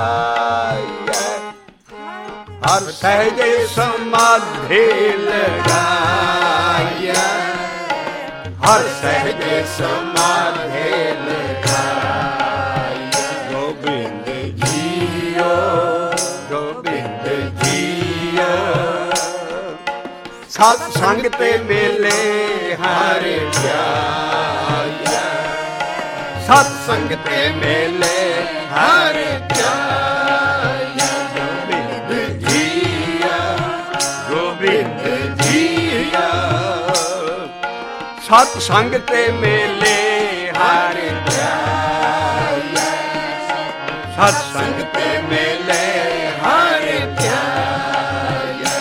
ਹਰ ਸਹਿਜ ਸਮਾਧੀ ਲਗਾਈਐ, ਹਰ ਸਹਿਜ ਸਮਾਧੀ ਲਗਾਈਐ। ਗੋਬਿੰਦ ਜੀਓ ਗੋਬਿੰਦ ਜੀਓ, ਸਤ ਸੰਗ ਤੇ ਮੇਲੇ ਹਰ ਧਿਆਇਐ, ਸਤ ਸੰਗ ਤੇ ਮੇਲੇ ਹਰ ਸਤ ਸੰਗ ਤੇ ਮੇਲੇ ਹਰ ਧਿਆਇਆ, ਸਤ ਸੰਗ ਤੇ ਮੇਲੇ ਹਰ ਧਿਆਇਆ।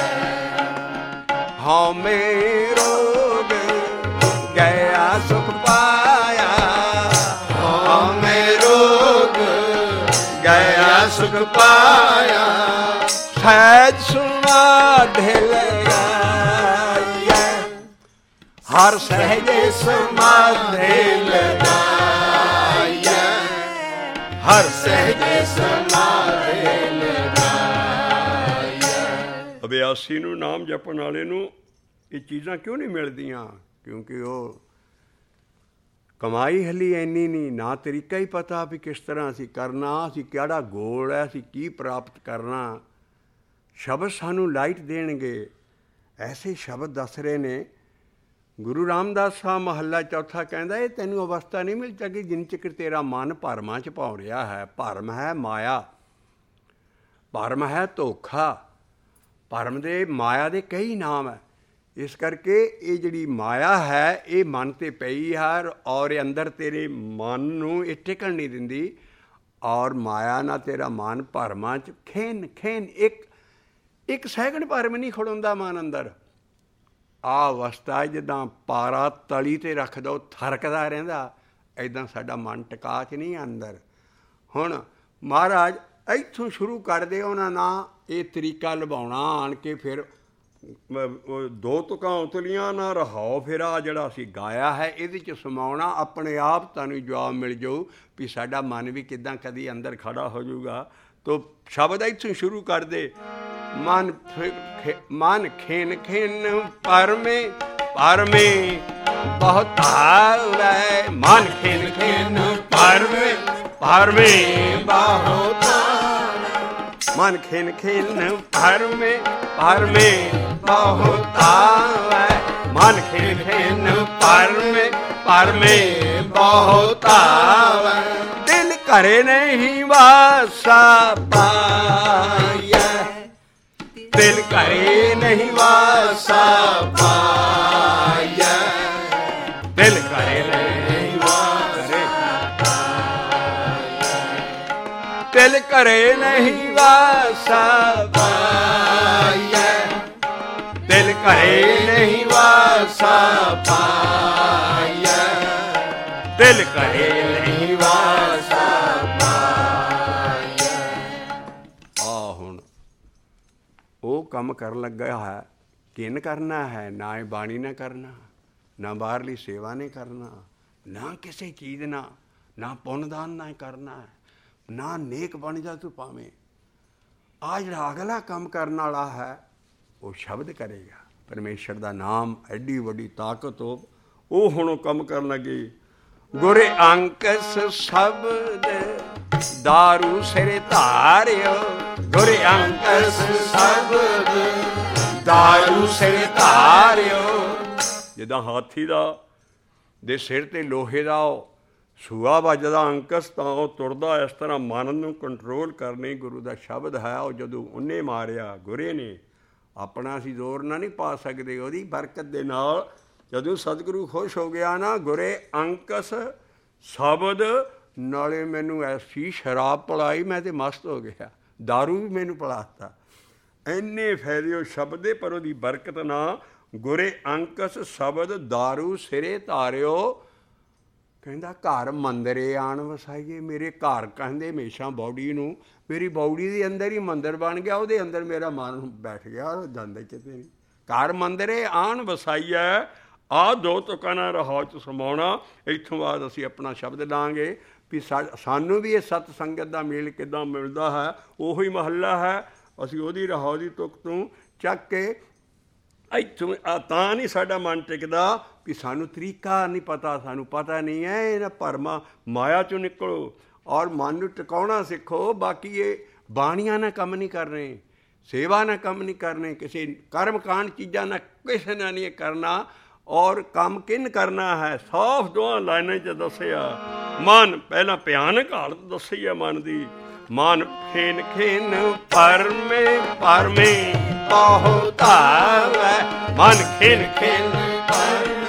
ਹਉਮੈ ਰੋਗ ਗਿਆ ਸੁਖ ਪਾਇਆ, ਹਉਮੈ ਰੋਗ ਗਿਆ ਸੁਖ ਪਾਇਆ। ਸਹਿਜ ਸਮਾਧਿ ਲਗਾਇਆ, ਹਰ ਸਹਿਜੇ ਸਮਾਧਿ ਲਗਾਇਆ, ਹਰ ਸਹਿਜੇ ਸਮਾਧਿ ਲਗਾਇਆ। ਅਭਿਆਸੀ ਨੂੰ, ਨਾਮ ਜਪਣ ਵਾਲੇ ਨੂੰ ਇਹ ਚੀਜ਼ਾਂ ਕਿਉਂ ਨਹੀਂ ਮਿਲਦੀਆਂ? ਕਿਉਂਕਿ ਉਹ ਕਮਾਈ ਹਲੀ ਇੰਨੀ ਨਹੀਂ, ਨਾ ਤਰੀਕਾ ਹੀ ਪਤਾ ਵੀ ਕਿਸ ਤਰ੍ਹਾਂ ਅਸੀਂ ਕਰਨਾ, ਅਸੀਂ ਕਿਹੜਾ ਗੋਲ ਹੈ, ਅਸੀਂ ਕੀ ਪ੍ਰਾਪਤ ਕਰਨਾ। ਸ਼ਬਦ ਸਾਨੂੰ ਲਾਈਟ ਦੇਣਗੇ। ਐਸੇ ਸ਼ਬਦ ਦੱਸ ਰਹੇ ਨੇ ਗੁਰੂ ਰਾਮਦਾਸ ਸਾਹਿਬ ਮਹੱਲਾ ਚੌਥਾ ਕਹਿੰਦਾ, ਇਹ ਤੈਨੂੰ ਅਵਸਥਾ ਨਹੀਂ ਮਿਲ ਸਕੀ ਜਿੰਨ ਚਿਰ ਤੇਰਾ ਮਨ ਭਰਮਾਂ 'ਚ ਭੌਂ ਰਿਹਾ ਹੈ। ਭਰਮ ਹੈ ਮਾਇਆ, ਭਰਮ ਹੈ ਧੋਖਾ। ਭਰਮ ਦੇ ਮਾਇਆ ਦੇ ਕਈ ਨਾਮ ਹੈ। ਇਸ ਕਰਕੇ ਇਹ ਜਿਹੜੀ ਮਾਇਆ ਹੈ ਇਹ ਮਨ 'ਤੇ ਪਈ ਹੈ ਔਰ ਇਹ ਅੰਦਰ ਤੇਰੇ ਮਨ ਨੂੰ ਇਹ ਟਿਕਣ ਨਹੀਂ ਦਿੰਦੀ। ਔਰ ਮਾਇਆ ਨਾਲ ਤੇਰਾ ਮਨ ਭਰਮਾਂ 'ਚ ਖੇਨ ਖੇਨ ਇੱਕ ਇੱਕ ਸੈਕਿੰਡ ਭਰਮ ਨਹੀਂ ਖੜੋਂਦਾ ਮਨ ਅੰਦਰ। ਆਹ ਅਵਸਥਾ ਜਿੱਦਾਂ ਪਾਰਾ ਤਲੀ 'ਤੇ ਰੱਖ ਦਿਓ ਥਰਕਦਾ ਰਹਿੰਦਾ, ਇੱਦਾਂ ਸਾਡਾ ਮਨ ਟਿਕਾ 'ਚ ਨਹੀਂ ਅੰਦਰ। ਹੁਣ ਮਹਾਰਾਜ ਇੱਥੋਂ ਸ਼ੁਰੂ ਕਰਦੇ ਉਹਨਾਂ ਨਾਲ ਇਹ ਤਰੀਕਾ ਲਵਾਉਣਾ ਆਣ ਕੇ, ਫਿਰ ਦੋ ਤੁਕਾਂ ਉਤਲੀਆਂ ਨਾ ਰਹਾਓ। ਫਿਰ ਆ ਜਿਹੜਾ ਅਸੀਂ ਗਾਇਆ ਹੈ ਇਹਦੇ 'ਚ ਸਮਾਉਣਾ, ਆਪਣੇ ਆਪ ਤੁਹਾਨੂੰ ਜਵਾਬ ਮਿਲ ਜਾਊ ਵੀ ਸਾਡਾ ਮਨ ਵੀ ਕਿੱਦਾਂ ਕਦੀ ਅੰਦਰ ਖੜਾ ਹੋ ਜਾਊਗਾ। ਤੋ ਸ਼ਬਦ ਇੱਥੋਂ ਸ਼ੁਰੂ ਕਰਦੇ। ਮਨ ਮਨ ਖੇਨ ਖੇਨ ਪਰਮੇ ਪਰਮੇ ਬਹੁਤ ਹਾਵੈ, ਮਨ ਖੇਨ ਖੇਨ ਪਰਮੇ ਪਰਮੇ ਬਹੁਤ, ਮਨ ਖੇਨ ਖੇਨ ਪਰਮੇ ਪਰਮੇ ਬਹੁਤ ਹਾਵੈ, ਮਨ ਖੇਨ ਖੇਨ ਪਰਮੇ ਪਰਮੇ ਬਹੁਤ ਹਾਵੈ। ਦਿਲ ਘਰੇ ਨਹੀਂ ਵਾਸਾ ਪਾਇਆ, ਦਿਲ ਘਰੇ ਨਹੀਂ ਵਾਸਾ ਪਾਇਆ, ਦਿਲ ਘਰੇ ਨਹੀਂ ਵਾਸਾ ਪਾਇਆ, ਦਿਲ ਘਰੇ ਨਹੀਂ ਵਾਸਾ ਪਾਇਆ, ਦਿਲ ਘਰੇ ਨਹੀਂ ਵਾਸਾ ਪਾਇਆ, ਦਿਲ ਘਰੇ ਨਹੀਂ ਵਾਸਾ ਪਾਇਆ। ਆ ਹੁਣ ਉਹ ਕੰਮ ਕਰਨ ਲੱਗਾ ਹੈ, ਕਿਨ ਕਰਨਾ ਹੈ, ਨਾ ਇਹ ਬਾਣੀ ਨਾ ਕਰਨਾ, ਨਾ ਬਾਹਰਲੀ ਸੇਵਾ ਨੇ ਕਰਨਾ, ਨਾ ਕਿਸੇ ਚੀਜ਼ ਨਾ, ਨਾ ਪੁੰਨਦਾਨ ਨਾ ਕਰਨਾ, ਨਾ ਨੇਕ ਬਣ ਜਾ ਤੂੰ ਭਾਵੇਂ। ਆ ਜਿਹੜਾ ਅਗਲਾ ਕੰਮ ਕਰਨ ਵਾਲਾ ਹੈ ਉਹ ਸ਼ਬਦ ਕਰੇਗਾ। ਪਰਮੇਸ਼ਰ ਦਾ ਨਾਮ ਐਡੀ ਵੱਡੀ ਤਾਕਤ ਹੋ, ਉਹ ਹੁਣ ਉਹ ਕੰਮ ਕਰਨ ਲੱਗੇ। ਗੁਰ ਅੰਕਸ ਸ਼ਬਦ ਦਾਰੂ ਸਿਰ ਧਾਰਿਓ, ਗੁਰ ਅੰਕਸ ਸ਼ਬਦ ਦਾਰੂ ਸਿਰ ਧਾਰਿਓ। ਜਿੱਦਾਂ ਹਾਥੀ ਦਾ ਦੇ ਸਿਰ 'ਤੇ ਲੋਹੇ ਦਾ ਉਹ ਸੂਆ ਵੱਜਦਾ ਅੰਕਸ, ਤਾਂ ਉਹ ਤੁਰਦਾ ਇਸ ਤਰ੍ਹਾਂ ਮਨ ਨੂੰ ਕੰਟਰੋਲ ਕਰਨੀ ਗੁਰੂ ਦਾ ਸ਼ਬਦ ਹੈ। ਉਹ ਜਦੋਂ ਉਹਨੇ ਮਾਰਿਆ ਗੁਰੇ ਨੇ, ਆਪਣਾ ਅਸੀਂ ਜ਼ੋਰ ਨਾਲ ਨਹੀਂ ਪਾ ਸਕਦੇ, ਉਹਦੀ ਬਰਕਤ ਦੇ ਨਾਲ ਜਦੋਂ ਸਤਿਗੁਰੂ ਖੁਸ਼ ਹੋ ਗਿਆ ਨਾ, ਗੁਰੇ ਅੰਕਸ ਸ਼ਬਦ ਨਾਲੇ ਮੈਨੂੰ ਐਸੀ ਸ਼ਰਾਬ ਪਿਲਾਈ, ਮੈਂ ਤਾਂ ਮਸਤ ਹੋ ਗਿਆ, ਦਾਰੂ ਵੀ ਮੈਨੂੰ ਪਿਲਾਤਾ। ਇੰਨੇ ਫਾਇਦੇ ਉਹ ਸ਼ਬਦ ਦੇ, ਪਰ ਉਹਦੀ ਬਰਕਤ ਨਾ। ਗੁਰੇ ਅੰਕਸ ਸ਼ਬਦ ਦਾਰੂ ਸਿਰੇ ਧਾਰਿਓ। ਕਹਿੰਦਾ ਘਰ ਮੰਦਰੇ ਆਣ ਵਸਾਈਏ। ਮੇਰੇ ਘਰ ਕਹਿੰਦੇ ਹਮੇਸ਼ਾ ਬੌਡੀ ਨੂੰ, ਮੇਰੀ ਬੌਡੀ ਦੇ ਅੰਦਰ ਹੀ ਮੰਦਰ ਬਣ ਗਿਆ, ਉਹਦੇ ਅੰਦਰ ਮੇਰਾ ਮਨ ਬੈਠ ਗਿਆ, ਜਾਂਦਾ ਕਿਤੇ ਨਹੀਂ। ਘਰ ਮੰਦਰੇ ਆਣ ਵਸਾਈਐ, ਆਹ ਦੋ ਤੁਕਾਂ ਨਾਲ ਰਹਾਉ 'ਚ ਸਮਾਉਣਾ। ਇੱਥੋਂ ਬਾਅਦ ਅਸੀਂ ਆਪਣਾ ਸ਼ਬਦ ਲਾਂਗੇ ਵੀ ਸਾ ਸਾਨੂੰ ਵੀ ਇਹ ਸਤ ਸੰਗਤ ਦਾ ਮੇਲ ਕਿੱਦਾਂ ਮਿਲਦਾ ਹੈ। ਉਹੀ ਮਹੱਲਾ ਹੈ, ਅਸੀਂ ਉਹਦੀ ਰਹਾਉ ਦੀ ਤੁਕ ਤੋਂ ਚੱਕ ਕੇ ਇੱਥੋਂ ਆ ਤਾਂ ਨਹੀਂ ਸਾਡਾ ਮਨ ਟਿਕਦਾ ਵੀ ਸਾਨੂੰ ਤਰੀਕਾ ਨਹੀਂ ਪਤਾ, ਸਾਨੂੰ ਪਤਾ ਨਹੀਂ ਹੈ। ਇਹਨਾਂ ਭਰਮਾਂ ਮਾਇਆ 'ਚੋਂ ਨਿਕਲੋ ਔਰ ਮਨ ਨੂੰ ਟਿਕਾਉਣਾ ਸਿੱਖੋ। ਬਾਕੀ ਇਹ ਬਾਣੀਆਂ ਨਾਲ ਕੰਮ ਨਹੀਂ ਕਰਨੇ, ਸੇਵਾ ਨਾਲ ਕੰਮ ਨਹੀਂ ਕਰਨੇ, ਕਿਸੇ ਕਰਮ ਕਾਂਡ ਚੀਜ਼ਾਂ ਨਾਲ ਕਿਸੇ ਨਾਲ ਨਹੀਂ ਕਰਨਾ। ਔਰ ਕੰਮ ਕਿਨ ਕਰਨਾ ਹੈ, ਸਾਫ ਦੋਹਾਂ ਲਾਈਨਾਂ 'ਚ ਦੱਸਿਆ। ਮਨ ਪਹਿਲਾਂ ਭਿਆਨਕ ਹਾਲਤ ਦੱਸੀ ਹੈ ਮਨ ਦੀ। ਮਨ ਖੇਨ ਖੇਨ ਪਰਮੇ ਪਰਮੇ ਬਹੁਤ ਆਵੈ, ਮਨ ਖੇਨ ਖੇਨ ਪਰਮੇ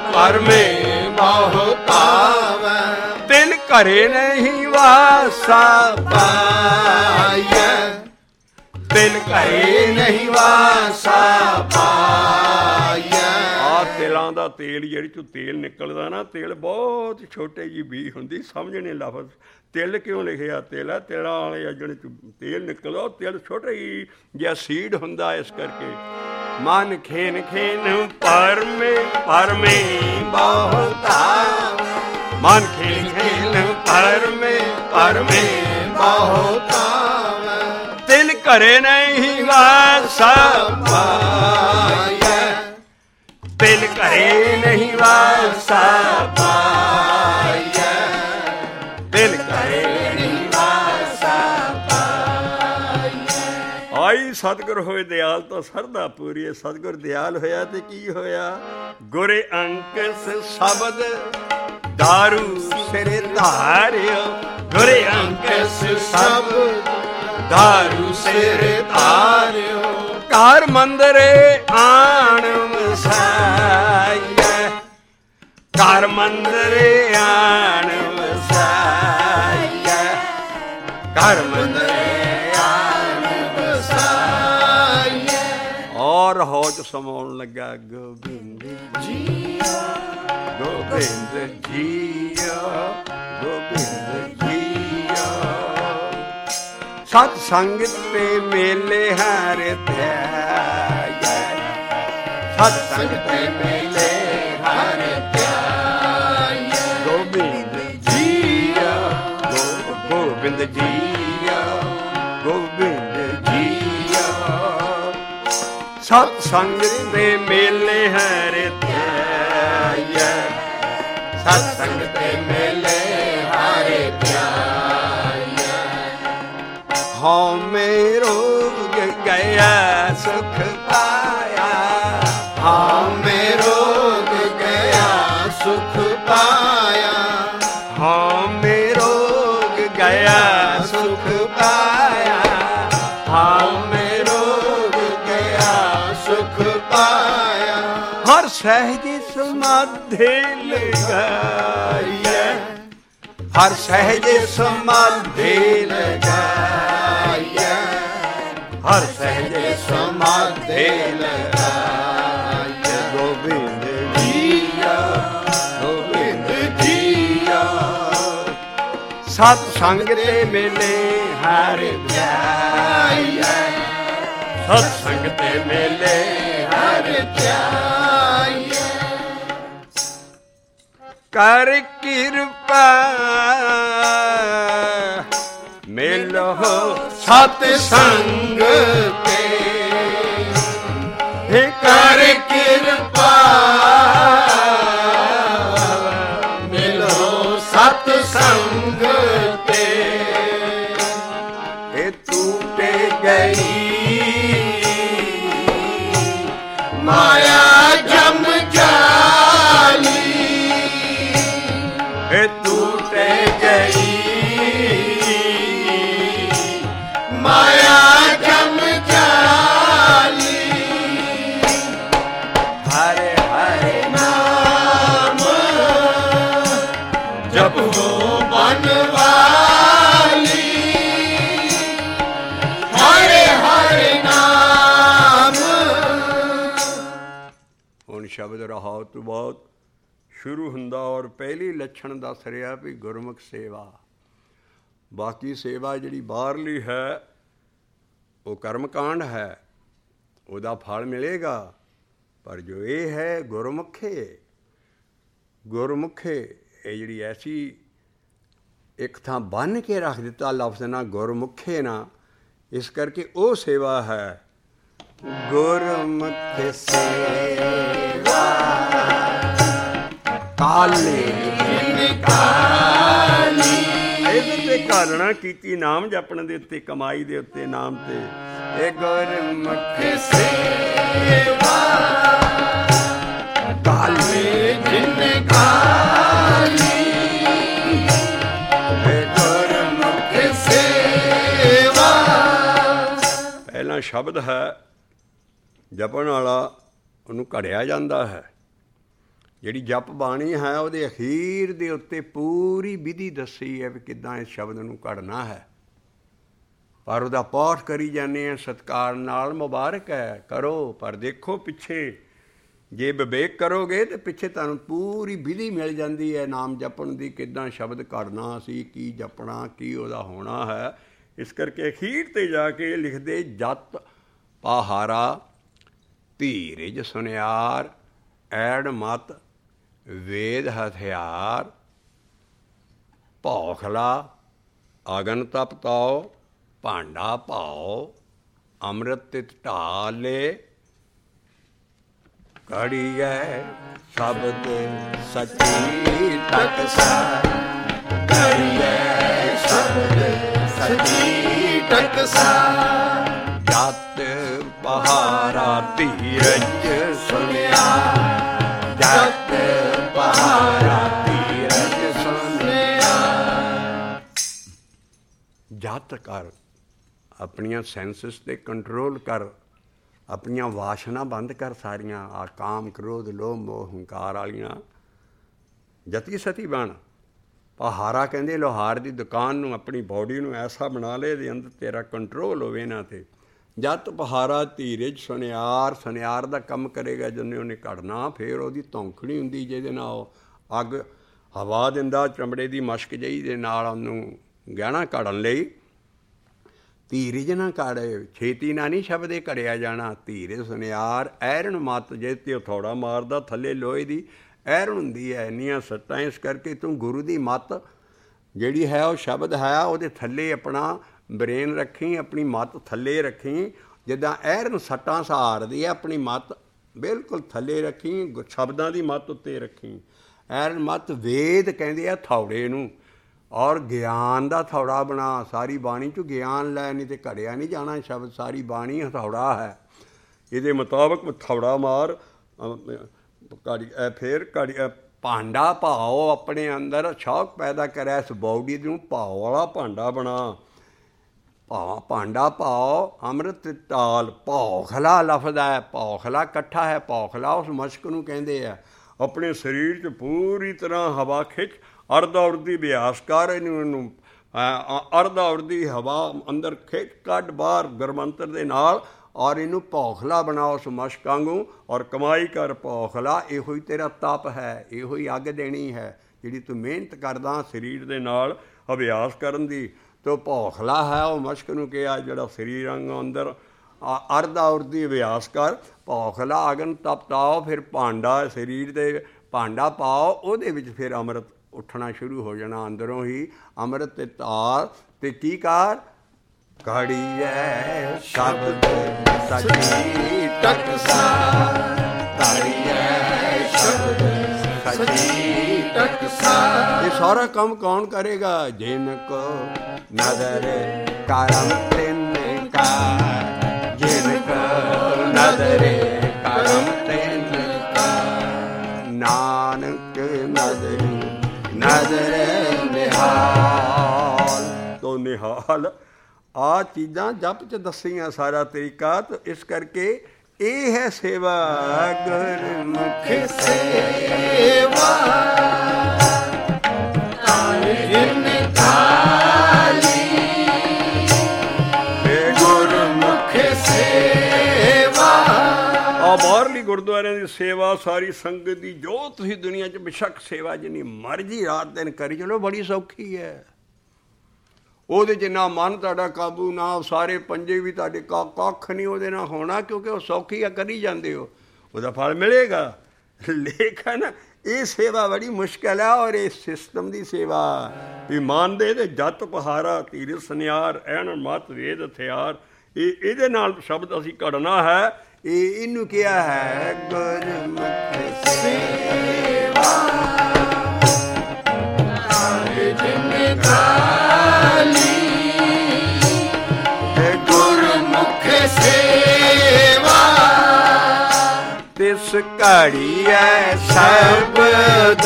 ਪਰਮੇ
ਬਹੁ ਪਾਵੈ
ਤਿਲ ਘਰੇ ਨਹੀਂ ਵਾਸਾ
ਪਾਈਐ
ਤਿਲ ਘਰੇ
ਨਹੀਂ ਵਾਸਾ ਪਾਈਐ।
ਆ ਤਿਲਾਂ ਦਾ ਤੇਲ ਜਿਹੜੀ ਚੋਂ ਤੇਲ ਨਿਕਲਦਾ ਨਾ, ਤੇਲ ਬਹੁਤ ਛੋਟੇ ਜਿਹੀ ਬੀ ਹੁੰਦੀ, ਸਮਝਣੇ ਲਫ਼ਜ਼ ਤਿਲ ਕਿਉਂ ਲਿਖਿਆ? ਤਿਲ ਹੈ ਤਿਲਾਂ ਵਾਲੇ ਜਿਹੜੇ ਚੋਂ ਤੇਲ ਨਿਕਲਦਾ, ਉਹ ਤਿਲ ਛੋਟਾ ਹੀ ਜਿਹਾ ਸੀਡ ਹੁੰਦਾ, ਇਸ ਕਰਕੇ ਮਨ ਖੇਨ ਖੇਨ ਪਰਮੇ ਪਰਮੇ
ਬਹੁਤਾ
ਮਨ ਖੇਨ ਖੇਨ ਪਰਮੇ ਪਰਮੇ
ਬਹੁਤਾ
ਤਿਲ ਘਰੇ ਨਹੀਂ ਵਾਸਾ
ਪਾਈਐ
ਤਿਲ ਘਰੇ ਨਹੀਂ ਵਾਸਾ
ਪਾਈਐ
ਤਿਲ ਘਰੇ ਨਹੀਂ ਵਾਸਾ ਆਈ ਸਤਿਗੁਰ ਹੋਏ ਦਿਆਲ ਤਾਂ ਸਰਦਾ ਪੂਰੀ। ਸਤਿਗੁਰ ਦਿਆਲ ਹੋਇਆ ਤੇ ਕੀ ਹੋਇਆ? ਗੁਰੇ ਅੰਕਸ ਸ਼ਬਦ ਦਾਰੂ ਸਿਰ ਧਾਰਿਓ ਗੁਰੇ ਅੰਕਸ
ਸ਼ਬਦ
ਦਾਰੂ ਸਿਰ
ਧਾਰਿਓ
ਘਰ ਮੰਦਰੇ ਆਣ ਵਸਾਈਐ ਘਰ ਮੰਦਰੇ ਆਣ ਵਸਾਈਐ ਘਰ ਮੰਦਰੇ ਆਣ ਵਸਾਈਐ। ਔਰ ਹੌਜ ਸਮਾਉਣ ਲੱਗਾ ਗੋਬਿੰਦ ਜੀਓ ਗੋਬਿੰਦ ਜੀਓ ਗੋਬਿੰਦ ਜੀਓ ਸਤ ਸੰਗਤ ਤੇ ਮੇਲੇ ਹਰ ਧਿਆਇਐ ਸਤ ਸੰਗਤ ਤੇ ਮੇਲੇ ਹਰ ਧਿਆਇਐ ਗੋਬਿੰਦ ਜੀਓ ਗੋਬਿੰਦ ਜੀਓ ਗੋਬਿੰਦ ਜੀਓ ਸਤ ਸੰਗਤ ਤੇ ਮੇਲੇ ਹਰ ਧਿਆਇਐ ਸਤ ਸੰਗਤ ਤੇ ਮੇਲੇ ਹਰ ਧਿਆਇਐ। ਹਉ ਮੇ ਰੋਗ ਗਿਆ ਸੁਖ ਪਾਇਆ
ਹਉ ਮੇ ਰੋਗ ਗਿਆ ਸੁਖ ਪਾਇਆ
ਹਉ ਮੇ ਰੋਗ ਗਿਆ ਸੁਖ ਪਾਇਆ ਹਉ ਮੇ ਰੋਗ ਗਿਆ
ਸੁਖ ਪਾਇਆ
ਹਰ ਸਹਿਜ ਸਮਾਧੀ ਲਗਾਈਐ ਹਰ ਸਹਿਜ ਸਮਾਧੀ ਲਗਾਈਐ ਹਰ ਸਹਿਜ ਸਮਾਧੀ ਲਗਾਈਐ ਗੋਬਿੰਦ ਜੀਓ ਗੋਬਿੰਦ ਜੀਓ ਸਤ ਸੰਗ ਤੇ ਮਿਲੇ ਹਰ ਧਿਆਈਐ ਸਤ ਸੰਗ ਤੇ ਮਿਲੇ ਹਰ ਧਿਆਈਐ। ਕਰ ਕਿਰਪਾ ਮਿਲੋ ਸਤ ਸੰਗ ਤੇ
ਤੇ ਕਰ ਕਿਰਪਾ ਮਿਲੋ ਸਤ ਸੰਗ ਤੇ
ਇਹ ਟੂਟੇ ਗਈ
ਮਾਇਆ ਜਮ ਜਾਲੀ
ਇਹ ਟੂਟੇ ਗਈ
ਮਾਇਆ ਜਮ ਜਾਲੀ
ਹਰੇ ਹਰੇ
ਨਾਮ ਜਪੋ ਬਨਵਾਲੀ ਹਰੇ ਹਰੇ ਨਾਮ।
ਹੁਣ ਸ਼ਬਦ ਰਹਾਉ ਤੋਂ ਬਾਅਦ ਸ਼ੁਰੂ ਹੁੰਦਾ ਔਰ ਪਹਿਲੀ ਲੱਛਣ ਦੱਸ ਰਿਹਾ ਵੀ ਗੁਰਮੁਖ ਸੇਵਾ। ਬਾਕੀ ਸੇਵਾ ਜਿਹੜੀ ਬਾਹਰਲੀ ਹੈ ਉਹ ਕਰਮਕਾਂਡ ਹੈ, ਉਹਦਾ ਫਲ ਮਿਲੇਗਾ, ਪਰ ਜੋ ਇਹ ਹੈ ਗੁਰਮੁਖੇ ਗੁਰਮੁਖੇ ਇਹ ਜਿਹੜੀ ਐਸੀ ਇੱਕ ਥਾਂ ਬੰਨ੍ਹ ਕੇ ਰੱਖ ਦਿੱਤਾ ਲਫ਼ਜ਼ ਨਾ ਗੁਰਮੁਖੇ ਨਾ, ਇਸ ਕਰਕੇ ਉਹ ਸੇਵਾ ਹੈ ਗੁਰਮੁਖ ਸੇਵਾ ਕਾਲੇ
ਕਾਲੀ
ਇਹਦੇ ਤੇ ਕਾਲਣਾ ਕੀਤੀ ਨਾਮ ਜਪਣ ਦੇ ਉੱਤੇ, ਕਮਾਈ ਦੇ ਉੱਤੇ, ਨਾਮ ਤੇ। ਇਹ ਗੁਰਮੁਖ
ਸੇਵਾ
ਕਾਲੇ
ਜਿਨ ਕਾਲੀ
ਇਹ ਗੁਰਮੁਖ
ਸੇਵਾ।
ਪਹਿਲਾ ਸ਼ਬਦ ਹੈ ਜਪਣ ਵਾਲਾ, ਉਹਨੂੰ ਘੜਿਆ ਜਾਂਦਾ ਹੈ। ਜਿਹੜੀ ਜਪ ਬਾਣੀ ਹੈ ਉਹਦੇ ਅਖੀਰ ਦੇ ਉੱਤੇ ਪੂਰੀ ਵਿਧੀ ਦੱਸੀ ਹੈ ਵੀ ਕਿੱਦਾਂ ਇਸ ਸ਼ਬਦ ਨੂੰ ਘੜਨਾ ਹੈ। ਪਰ ਉਹਦਾ ਪਾਠ ਕਰੀ ਜਾਂਦੇ ਹਾਂ ਸਤਿਕਾਰ ਨਾਲ, ਮੁਬਾਰਕ ਹੈ, ਕਰੋ। ਪਰ ਦੇਖੋ ਪਿੱਛੇ ਜੇ ਵਿਵੇਕ ਕਰੋਗੇ ਤਾਂ ਪਿੱਛੇ ਤੁਹਾਨੂੰ ਪੂਰੀ ਵਿਧੀ ਮਿਲ ਜਾਂਦੀ ਹੈ ਨਾਮ ਜਪਣ ਦੀ, ਕਿੱਦਾਂ ਸ਼ਬਦ ਘੜਨਾ ਸੀ, ਕੀ ਜਪਣਾ, ਕੀ ਉਹਦਾ ਹੋਣਾ ਹੈ। ਇਸ ਕਰਕੇ ਅਖੀਰ 'ਤੇ ਜਾ ਕੇ ਲਿਖਦੇ, ਜਤ ਪਹਾਰਾ ਧੀਰਜ ਸੁਨਿਆਰ ਐੜ ਮਤ ਵੇਦ ਹਥਿਆਰ ਭੌਖਲਾ ਅਗਨ ਤਪ ਤਾਓ ਭਾਂਡਾ ਭਾਓ ਅੰਮ੍ਰਿਤ ਤਿਤ ਢਾਲੇ ਕੜੀਐ ਸ਼ਬਦ ਸੱਚੀ ਟਕਸਾਰ ਕੜੀਐ ਸ਼ਬਦ ਸੱਚੀ ਟਕਸਾਰ ਜਤ ਪਹਾਰਾ ਧੀਰਜ ਸੁਨਿਆ ਜਤ ਪਹਾਰਾ ਧੀਰਜ ਸੁਨਿਆ। ਜਤ ਕਰ, ਆਪਣੀਆਂ ਸੈਂਸਸ 'ਤੇ ਕੰਟਰੋਲ ਕਰ, ਆਪਣੀਆਂ ਵਾਸ਼ਨਾ ਬੰਦ ਕਰ ਸਾਰੀਆਂ, ਆ ਕਾਮ ਕ੍ਰੋਧ ਲੋਭ ਮੋਹ ਹੰਕਾਰ ਵਾਲੀਆਂ। ਜਤੀ ਸਤੀ ਬਣ। ਪਹਾਰਾ ਕਹਿੰਦੇ ਲੋਹਾਰ ਦੀ ਦੁਕਾਨ ਨੂੰ, ਆਪਣੀ ਬੋਡੀ ਨੂੰ ਐਸਾ ਬਣਾ ਲੈ ਇਹਦੇ ਅੰਦਰ ਤੇਰਾ ਕੰਟਰੋਲ ਹੋਵੇ ਇਹਨਾਂ 'ਤੇ। ਜਤ ਪਹਾਰਾ ਧੀਰਜ ਸੁਨਿਆਰ, ਸੁਨਿਆਰ ਦਾ ਕੰਮ ਕਰੇਗਾ ਜਿੰਨੇ ਉਹਨੇ ਘੜਨਾ। ਫਿਰ ਉਹਦੀ ਧੌਂਕਣੀ ਹੁੰਦੀ ਜਿਹਦੇ ਨਾਲ ਉਹ ਅੱਗ ਹਵਾ ਦਿੰਦਾ, ਚਮੜੇ ਦੀ ਮਸ਼ਕ ਜਿਹੀ ਦੇ ਨਾਲ ਉਹਨੂੰ ਗਹਿਣਾ ਘੜਨ ਲਈ। ਧੀਰਜ ਨਾ ਘੜੇ, ਛੇਤੀ ਨਾਲ ਨਹੀਂ ਸ਼ਬਦੇ ਘੜਿਆ ਜਾਣਾ। ਧੀਰਜ ਸੁਨਿਆਰ ਐਰਨ ਮੱਤ, ਜੇ ਤੇ ਹਥੌੜਾ ਮਾਰਦਾ ਥੱਲੇ ਲੋਹੇ ਦੀ ਐਰਨ ਹੁੰਦੀ ਹੈ, ਇੰਨੀਆਂ ਸੱਟਾਂ। ਇਸ ਕਰਕੇ ਤੂੰ ਗੁਰੂ ਦੀ ਮੱਤ ਜਿਹੜੀ ਹੈ ਉਹ ਸ਼ਬਦ ਹੈ ਉਹਦੇ ਥੱਲੇ ਆਪਣਾ ਬਰੇਨ ਰੱਖੀ, ਆਪਣੀ ਮੱਤ ਥੱਲੇ ਰੱਖੀ। ਜਿੱਦਾਂ ਐਰਨ ਸੱਟਾਂ ਸਹਾਰਦੀ ਹੈ, ਆਪਣੀ ਮੱਤ ਬਿਲਕੁਲ ਥੱਲੇ ਰੱਖੀ, ਸ਼ਬਦਾਂ ਦੀ ਮੱਤ ਉੱਤੇ ਰੱਖੀ। ਐਰਨ ਮੱਤ ਵੇਦ ਕਹਿੰਦੇ ਆ ਥੌੜੇ ਨੂੰ, ਔਰ ਗਿਆਨ ਦਾ ਥੌੜਾ ਬਣਾ। ਸਾਰੀ ਬਾਣੀ 'ਚੋਂ ਗਿਆਨ ਲੈ, ਨਹੀਂ ਤੇ ਘੜਿਆ ਨਹੀਂ ਜਾਣਾ ਸ਼ਬਦ। ਸਾਰੀ ਬਾਣੀ ਹਥੌੜਾ ਹੈ, ਇਹਦੇ ਮੁਤਾਬਕ ਥੌੜਾ ਮਾਰ ਘੜੀ। ਫਿਰ ਘੜੀ ਭਾਂਡਾ ਭਾਓ, ਆਪਣੇ ਅੰਦਰ ਸ਼ੌਕ ਪੈਦਾ ਕਰਿਆ ਇਸ ਬੌਡੀ ਨੂੰ, ਭਾਓ ਵਾਲਾ ਭਾਂਡਾ ਬਣਾ। ਭਾ ਭਾਂਡਾ ਭਾਓ ਅੰਮ੍ਰਿਤ ਢਾਲ। ਭੌਖਲਾ ਲਫ਼ਜ਼ ਹੈ, ਭੌਖਲਾ ਇਕੱਠਾ ਹੈ। ਭੌਖਲਾ ਉਸ ਮਸ਼ਕ ਨੂੰ ਕਹਿੰਦੇ ਆ। ਆਪਣੇ ਸਰੀਰ 'ਚ ਪੂਰੀ ਤਰ੍ਹਾਂ ਹਵਾ ਖਿੱਚ, ਅਰਧ ਔਰਦੀ ਅਭਿਆਸ ਕਰ ਇਹਨੂੰ, ਇਹਨੂੰ ਅਰਧ ਔਰਦੀ ਹਵਾ ਅੰਦਰ ਖਿੱਚ ਕੱਢ ਬਾਹਰ ਗੁਰਮੰਤਰ ਦੇ ਨਾਲ, ਔਰ ਇਹਨੂੰ ਭੌਖਲਾ ਬਣਾ ਉਸ ਮਸ਼ਕ ਵਾਂਗੂ, ਔਰ ਕਮਾਈ ਕਰ ਭੌਖਲਾ। ਇਹੋ ਹੀ ਤੇਰਾ ਤਪ ਹੈ, ਇਹੋ ਹੀ ਅੱਗ ਦੇਣੀ ਹੈ ਜਿਹੜੀ ਤੂੰ ਮਿਹਨਤ ਕਰਦਾ ਸਰੀਰ ਦੇ ਨਾਲ ਅਭਿਆਸ ਕਰਨ ਦੀ। ਤੋ ਭੌਖਲਾ ਹੈ ਉਹ ਮਸ਼ਕ ਨੂੰ ਕਿਹਾ ਜਿਹੜਾ ਸਰੀਰ ਅੰਗ ਅੰਦਰ ਅਰਧ ਔਰਦੀ ਅਭਿਆਸ ਕਰ। ਭੌਖਲਾ ਅਗਨ ਤਪ ਤਾਓ, ਫਿਰ ਭਾਂਡਾ ਸਰੀਰ ਦੇ ਭਾਂਡਾ ਪਾਓ, ਉਹਦੇ ਵਿੱਚ ਫਿਰ ਅੰਮ੍ਰਿਤ ਉੱਠਣਾ ਸ਼ੁਰੂ ਹੋ ਜਾਣਾ ਅੰਦਰੋਂ ਹੀ। ਅੰਮ੍ਰਿਤ ਤੇ ਤਾਰ ਤੇ ਕੀ ਕਰ ਘੜੀਐ ਸ਼ਬਦ ਸੱਚੀ ਟਕਸਾਰ ਘੜੀਐ ਸ਼ਬਦ ਸੱਚੀ ਟਕਸਾਰ। ਇਹ ਸਾਰਾ ਕੰਮ ਕੌਣ ਕਰੇਗਾ? ਜਿਨ ਕੋ ਨਦਰ ਕਰਮ ਤਿਨ ਕਾ, ਜਿਨ ਕੋ ਨਦਰ ਕਰਮ ਤਿਨ ਕਾ, ਨਾਨਕ ਨਦਰ ਨਦਰ ਨਿਹਾਲ। ਤੋ ਨਿਹਾਲ ਆ ਚੀਜ਼ਾਂ ਜਪ 'ਚ ਦੱਸੀਆਂ ਸਾਰਾ ਤਰੀਕਾ। ਤਾਂ ਇਸ ਕਰਕੇ ਇਹ ਹੈ ਸੇਵਾ, ਗੁਰਮੁਖ ਸੇਵਾ ਜਿਨ ਕਾਲੀ, ਗੁਰਮੁਖ ਸੇਵਾ। ਆ ਬਾਹਰਲੀ ਗੁਰਦੁਆਰਿਆਂ ਦੀ ਸੇਵਾ, ਸਾਰੀ ਸੰਗਤ ਦੀ, ਜੋ ਤੁਸੀਂ ਦੁਨੀਆ 'ਚ ਬੇਸ਼ੱਕ ਸੇਵਾ ਜਿੰਨੀ ਮਰਜ਼ੀ ਰਾਤ ਦਿਨ ਕਰੀ ਚਲੋ, ਬੜੀ ਸੌਖੀ ਹੈ। ਉਹਦੇ 'ਚ ਨਾ ਮਨ ਤੁਹਾਡਾ ਕਾਬੂ, ਨਾ ਸਾਰੇ ਪੰਜੇ ਵੀ ਤੁਹਾਡੇ ਕਾ ਕੱਖ ਨਹੀਂ ਉਹਦੇ ਨਾਲ ਹੋਣਾ, ਕਿਉਂਕਿ ਉਹ ਸੌਖੀ ਆ, ਕਰੀ ਜਾਂਦੇ ਹੋ, ਉਹਦਾ ਫਲ ਮਿਲੇਗਾ। ਲੇਕਿਨ ਇਹ ਸੇਵਾ ਬੜੀ ਮੁਸ਼ਕਿਲ ਹੈ। ਔਰ ਇਸ ਸਿਸਟਮ ਦੀ ਸੇਵਾ ਵੀ ਮੰਨਦੇ ਤੇ ਜਤ ਪਹਾਰਾ ਧੀਰਜ ਸੁਨਿਆਰ ਐਨ ਮਤ ਵੇਦ ਹਥਿਆਰ, ਇਹ ਇਹਦੇ ਨਾਲ ਸ਼ਬਦ ਅਸੀਂ ਘੜਨਾ ਹੈ। ਇਹ ਇਹਨੂੰ ਕਿਹਾ ਹੈ ਗੁਰਮੁਖ ਸੇਵਾ ਜਿਨ ਕਾਲੀ, ਗੁਰਮੁਖ ਸੇਵਾ ਤਿਸ ਘੜੀਐ ਸ਼ਬਦ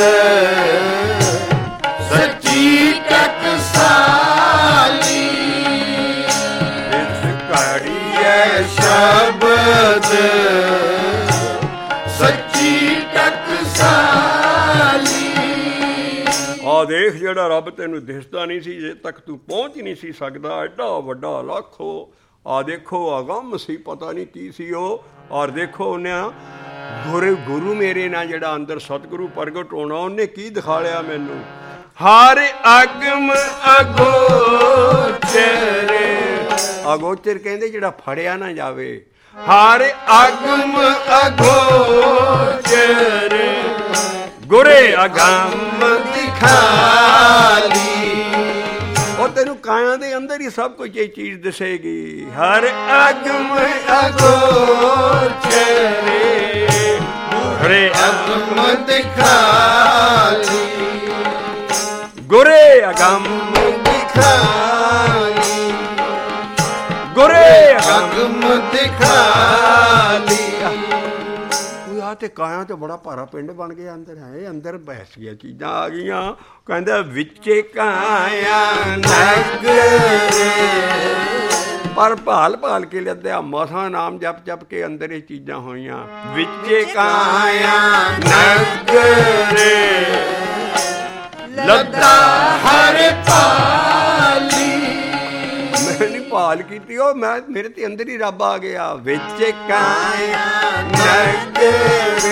ਸੱਚੀ ਟਕਸਾਲੀ, ਤਿਸ ਘੜੀਐ ਸ਼ਬਦ ਸੱਚੀ ਟਕਸਾਲੀ। ਆ ਦੇਖ ਜਿਹੜਾ ਰੱਬ ਤੈਨੂੰ ਦਿਸਦਾ ਨਹੀਂ ਸੀ, ਜੇ ਤੱਕ ਤੂੰ ਪਹੁੰਚ ਹੀ ਨਹੀਂ ਸੀ ਸਕਦਾ, ਐਡਾ ਵੱਡਾ ਲੱਖੋ ਆ ਦੇਖੋ ਅਗੰਮ ਸੀ, ਪਤਾ ਨਹੀਂ ਕੀ ਸੀ ਉਹ। ਔਰ ਦੇਖੋ ਉਹਨੇ ਗੁਰੂ ਗੁਰੂ ਮੇਰੇ ਨਾਲ ਜਿਹੜਾ ਅੰਦਰ ਸਤਿਗੁਰੂ ਪ੍ਰਗਟ ਹੋਣਾ, ਉਹਨੇ ਕੀ ਦਿਖਾ ਲਿਆ ਮੈਨੂੰ। ਹਰ ਅਗਮ ਅਗੋਚਰ, ਅਗੋਚਰ ਕਹਿੰਦੇ ਜਿਹੜਾ ਫੜਿਆ ਨਾ ਜਾਵੇ। ਹਰ ਅਗਮ ਅਗੋਚਰ ਗੁਰੇ ਅਗੰਮ ਦਿਖਾਲੀ, ਉਹ ਤੈਨੂੰ ਕਾਇਆ ਦੇ ਅੰਦਰ ਹੀ ਸਭ ਕੁਝ ਇਹ ਚੀਜ਼ ਦਿਸੇਗੀ। ਹਰ ਅਗਮ ਅਗੋਚਰ ਗੁਰੇ
ਅਗਮ ਦਿਖਾਲੀ,
ਗੁਰੇ ਅਗੰਮ
ਦਿਖਾਲੀ,
ਗੁਰੇ
ਅਗਮ ਦਿਖਾਲੀ।
ਤੇ ਕਾਇਆ ਤੇ ਬੜਾ ਭਾਰਾ ਪਿੰਡ ਬਣ ਗਿਆ ਅੰਦਰ, ਹੈ ਅੰਦਰ ਬੈਸ ਗਿਆ ਚੀਜ਼ਾਂ ਆ ਗਈਆਂ। ਕਹਿੰਦਾ ਵਿੱਚੇ ਕਾਇਆ ਨਗਰ, ਪਰ ਭਾਲ ਭਾਲ ਕੇ ਲੱਦਿਆ ਮਸਾਂ ਨਾਮ ਜਪ ਜਪ ਕੇ ਅੰਦਰ ਇਹ ਚੀਜ਼ਾਂ ਹੋਈਆਂ। ਵਿੱਚੇ ਕਾਇਆ ਨਗਰ ਲੱਦਾ
ਹਰ ਪਾਲੀ,
ਮੈਂ ਨਹੀਂ ਭਾਲ ਕੀਤੀ, ਉਹ ਮੈਂ ਮੇਰੇ ਤੇ ਅੰਦਰ ਹੀ ਰੱਬ ਆ ਗਿਆ। ਵਿੱਚ ਕਾਇਆ ਨਗਰ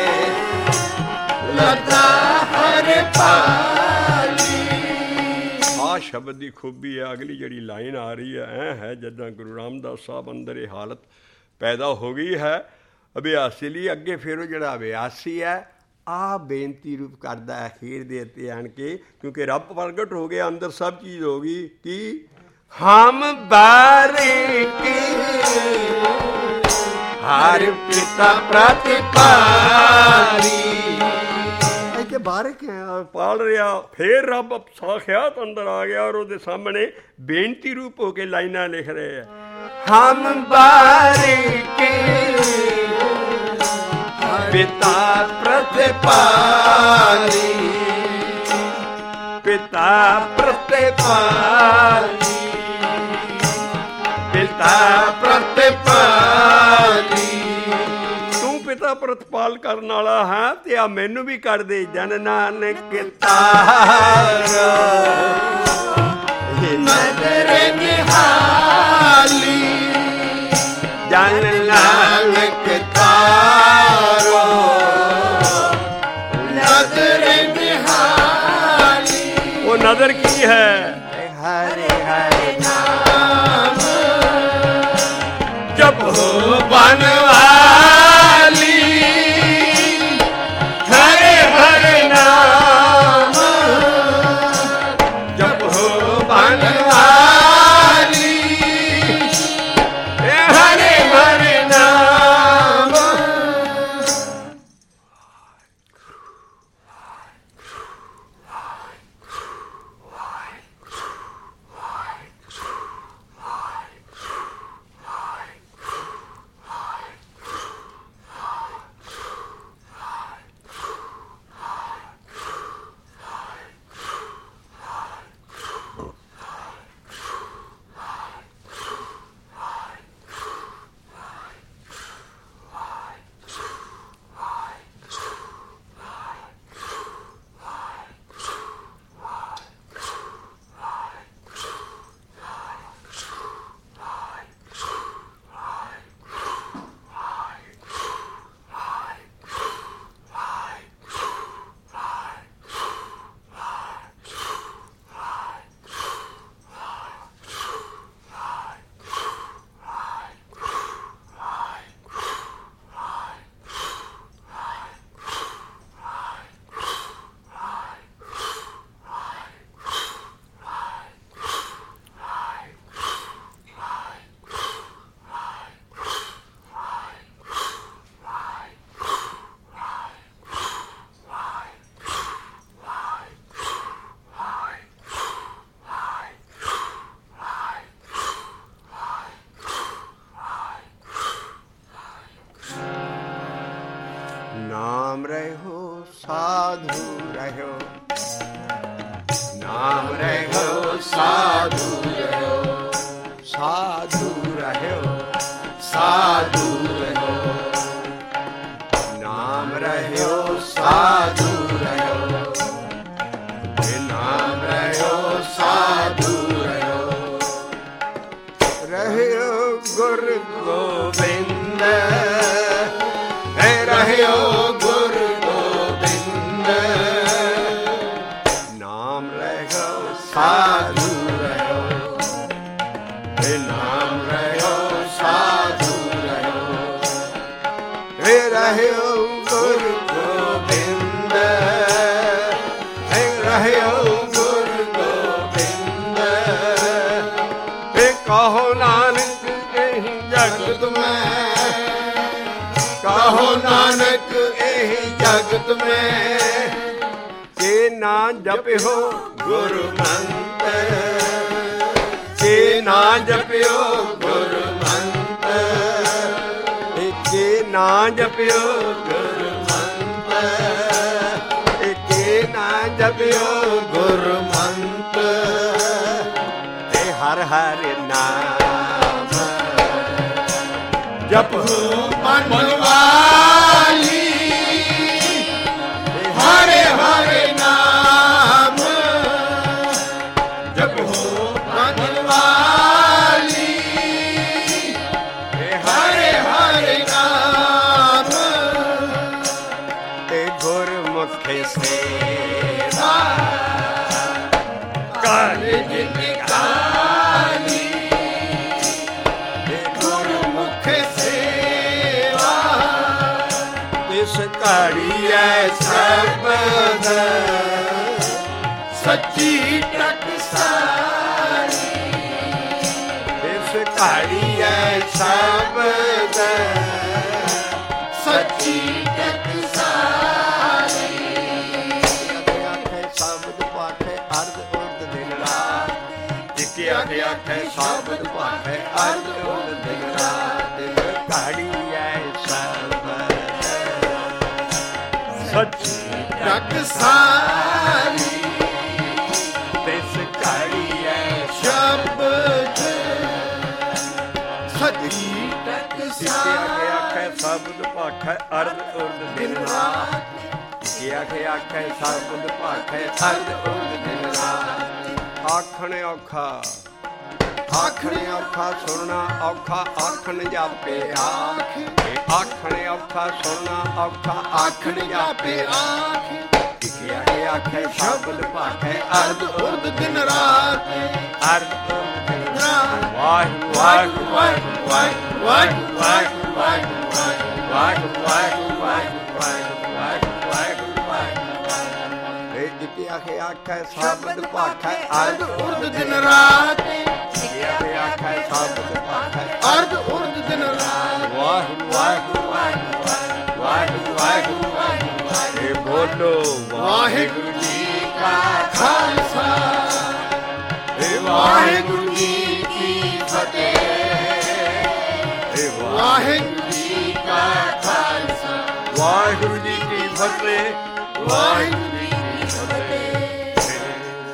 ਲੱਦਾ ਹਰ ਪਾਲੀ।
ਆ ਸ਼ਬਦ ਦੀ ਖੂਬੀ ਹੈ। ਅਗਲੀ ਜਿਹੜੀ ਲਾਈਨ ਆ ਰਹੀ ਹੈ, ਐ ਹੈ ਜਿੱਦਾਂ ਗੁਰੂ ਰਾਮਦਾਸ ਸਾਹਿਬ ਅੰਦਰ ਇਹ ਹਾਲਤ ਪੈਦਾ ਹੋ ਗਈ ਹੈ ਅਭਿਆਸੀ ਲਈ। ਅੱਗੇ ਫਿਰ ਉਹ ਜਿਹੜਾ ਅਭਿਆਸੀ ਹੈ ਆ ਬੇਨਤੀ ਰੂਪ ਕਰਦਾ ਹੈ ਅਖੀਰ ਦੇ ਉੱਤੇ ਆਣ ਕੇ, ਕਿਉਂਕਿ ਰੱਬ ਪ੍ਰਗਟ ਹੋ ਗਿਆ, ਅੰਦਰ ਸਭ ਚੀਜ਼ ਹੋ ਗਈ। ਕੀ ਹਮ ਬਾਰਿਕ ਹਰ ਪਿਤਾ ਪ੍ਰਤਿਪਾਲੀ, ਇੱਥੇ ਬਾਰਿਕ ਹੈ ਪਾਲ ਰਿਹਾ। ਫੇਰ ਰੱਬ ਸਾਖਿਆਤ ਅੰਦਰ ਆ ਗਿਆ ਔਰ ਉਹਦੇ ਸਾਹਮਣੇ ਬੇਨਤੀ ਰੂਪ ਹੋ ਕੇ ਲਾਈਨਾਂ ਲਿਖ ਰਹੇ ਹੈ। ਹਮ ਬਾਰਿਕ ਪਿਤਾ ਪ੍ਰਤਿਪਾਲੀ, ਪਿਤਾ ਪ੍ਰਤਿਪਾਲੀ, ਪਿਤਾ ਪ੍ਰਤਿਪਾਲੀ। ਤੂੰ ਪਿਤਾ ਪ੍ਰਤਿਪਾਲ ਕਰਨ ਵਾਲਾ ਹੈ ਤੇ ਆ ਮੈਨੂੰ ਵੀ ਕਰ ਦੇ। ਜਨ ਨਾਨਕ ਤਾਰੋ
ਨਦਰ ਨਿਹਾਲੀ,
ਜਨ ਨਾਨਕ
ਤਾਰੋ ਨਦਰ ਨਿਹਾਲੀ।
ਉਹ ਨਦਰ ਕੀ ਹੈ?
ਹਰੇ ਹਰੇ ਨਾਮ ਜਪੋ
ਬਨਵਾਲੀ, ਹਰੇ ਹਰੇ ਨਾਮ ਜਪੋ ਬਨਵਾਲੀ, ਹਰੇ ਹਰੇ ਨਾਮ। नाम रहो साधु रहो, नाम रहो साधु रहो, साधु रहो साधु रहो, नाम रहो साधु रहो, ਰਹਿਓ ਗੁਰ ਗੋਬਿੰਦ,
ਰਹਿਓ ਗੁਰ ਗੋਬਿੰਦ,
ਨਾਮ ਰਹਿਓ
ਸਾਧੂ ਰਹਿਓ, ਨਾਮ ਰਹਿਓ ਸਾਧੂ ਰਹਿਓ, ਰਹਿਓ ਗੁਰ ਗੋਬਿੰਦ, ਰਹਿਓ ਗੁਰ ਗੋਬਿੰਦ,
ਕਹੋ ਨਾਨਕ ਇਹੀ
ਜਗਤ ਮੈਂ, ਕਹੋ ਨਾਨਕ ਇਹੀ ਜਗਤ ਮੈਂ,
ਜੇ ਨਾ ਜਪਿਓ
ਗੁਰ ਮੰਤਰ, ਜੇ ਨਾ ਜਪਿਓ ਗੁਰ ਮੰਤਰ,
ਜੇ ਨਾ ਜਪਿਓ
ਗੁਰ ਮੰਤਰ, ਜੇ ਨਾ ਜਪਿਓ ਗੁਰ ਮੰਤਰ,
ਤੇ ਹਰ ਹਰ ਨਾਮ
ਜਪੁ ਮਨ ਵਾਲੀ, ਹਰੇ ਹਰੇ ਨਾਮ ਜਪੁ ਮਨ ਵਾਲੀ, ਹਰੇ ਹਰੇ ਨਾਮ,
ਤੇ ਗੁਰਮੁਖੇ ਸੇਵਾ
ਕਰ ਜਿਨ ਕਾਲੀ, ਗੁਰਮੁਖ ਸੇਵਾ
ਇਸ
ਘੜੀ ਐ ਸਰਬਦ ਸੱਚੀ ਟਕਸਾਲੀ, ਇਸ ਘੜੀ ਐ ਸਰਬਦ ਸੱਚੀ ਟਕਸਾਲੀ,
ਆਖੇ ਸ਼ਬਦ ਪਾਠੇ ਅਰਧ ਉਰਧ ਦਿਨ ਰਾਤ,
ਜਿੱਕੇ ਆਖੇ ਆਖੇ
ਸ਼ਬਦ ਪਾਠੇ ਅਰਧ ਉਰਧ ਦਿਨ ਰਾਤ, ਘੜੀ ਐ ਸਰਬਦ
ਸੱਚੀ ਟਕਸਾਲੀ,
ਤਿਸ ਘੜੀ ਐ
ਸ਼ਬਦ ਸੱਚੀ
ਜਿੱਕੇ
ਟਕਸਾਲੀ,
ਆਖੇ ਸ਼ਬਦ ਪਾਠੇ ਅਰਧ ਉਰਧ ਦਿਨ ਰਾਤ, ਜਿੱਕੇ ਆਖੇ ਆਖੇ ਸ਼ਬਦ ਪਾਠੇ ਅਰਧ ਉਰਧ ਦਿਨ ਰਾਤ, ਆਖਣ ਔਖਾ ਆਖਣ ਔਖਾ ਸੁਣਨਾ ਔਖਾ, ਆਖਣ ਜਾਪੇ ਆਖ, ਆਖਣ ਔਖਾ ਸੁਣਨਾ ਔਖਾ, ਆਖਣ ਜਾਪੇ ਆਖ, ਜਿੱਕੇ ਆਖੇ ਆਖੇ ਸ਼ਬਦ ਪਾਠੇ ਅਰਧ
ਉਰਦ ਦਿਨ ਰਾਤ,
ਅਰਧ ਉਰਧ ਦਿਨ
ਰਾਤ,
ਵਾਹਿਗੁਰੂ
ਵਾਹਿਗੁਰੂ ਵਾਹਿਗੁਰੂ ਵਾਹਿਗੁਰੂ ਵਾਹਿਗੁਰੂ ਵਾਹਿਗੁਰੂ ਵਾਹਿਗੁਰੂ ਵਾਹਿਗੁਰੂ ਵਾਹਿਗੁਰੂ ਵਾਹਿਗੁਰੂ ਵਾਹਿਗੁਰੂ,
ਇਹ ਜਿੱਕੇ ਆਖੇ ਆਖੇ ਸ਼ਬਦ ਪਾਠੇ
ਅਰਧ ਉਰਦ ਦਿਨ ਰਾਤ,
ਜਿੱਕੇ ਆਖੇ ਆਖੇ ਸ਼ਬਦ ਪਾਠੇ
ਅਰਧ ਉਰਦ ਦਿਨ ਰਾਤ,
ਵਾਹਿਗੁਰੂ ਵਾਹਿਗੁਰੂ
ਵਾਹਿਗੁਰੂ ਵਾਹਿਗੁਰੂ ਵਾਹਿਗੁਰੂ,
ਇਹ ਬੋਲੋ
ਵਾਹਿਗੁਰੂ ਜੀ ਕਾ ਖਾਲਸਾ, ਵਾਹਿਗੁਰੂ ਜੀ ਕੀ ਫਤਿਹ, ਵਾਹਿਗੁਰੂ ਜੀ ਕਾ ਖਾਲਸਾ,
ਵਾਹਿਗੁਰੂ ਜੀ ਕੀ ਫਤਿਹ,
ਵਾਹਿਗੁਰੂ ਜੀ ਕੀ ਫਤਿਹ,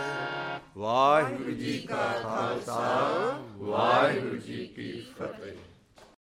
ਵਾਹਿਗੁਰੂ ਜੀ ਕਾ ਖਾਲਸਾ, ਵਾਹਿਗੁਰੂ ਜੀ ਕੀ ਫਤਿਹ।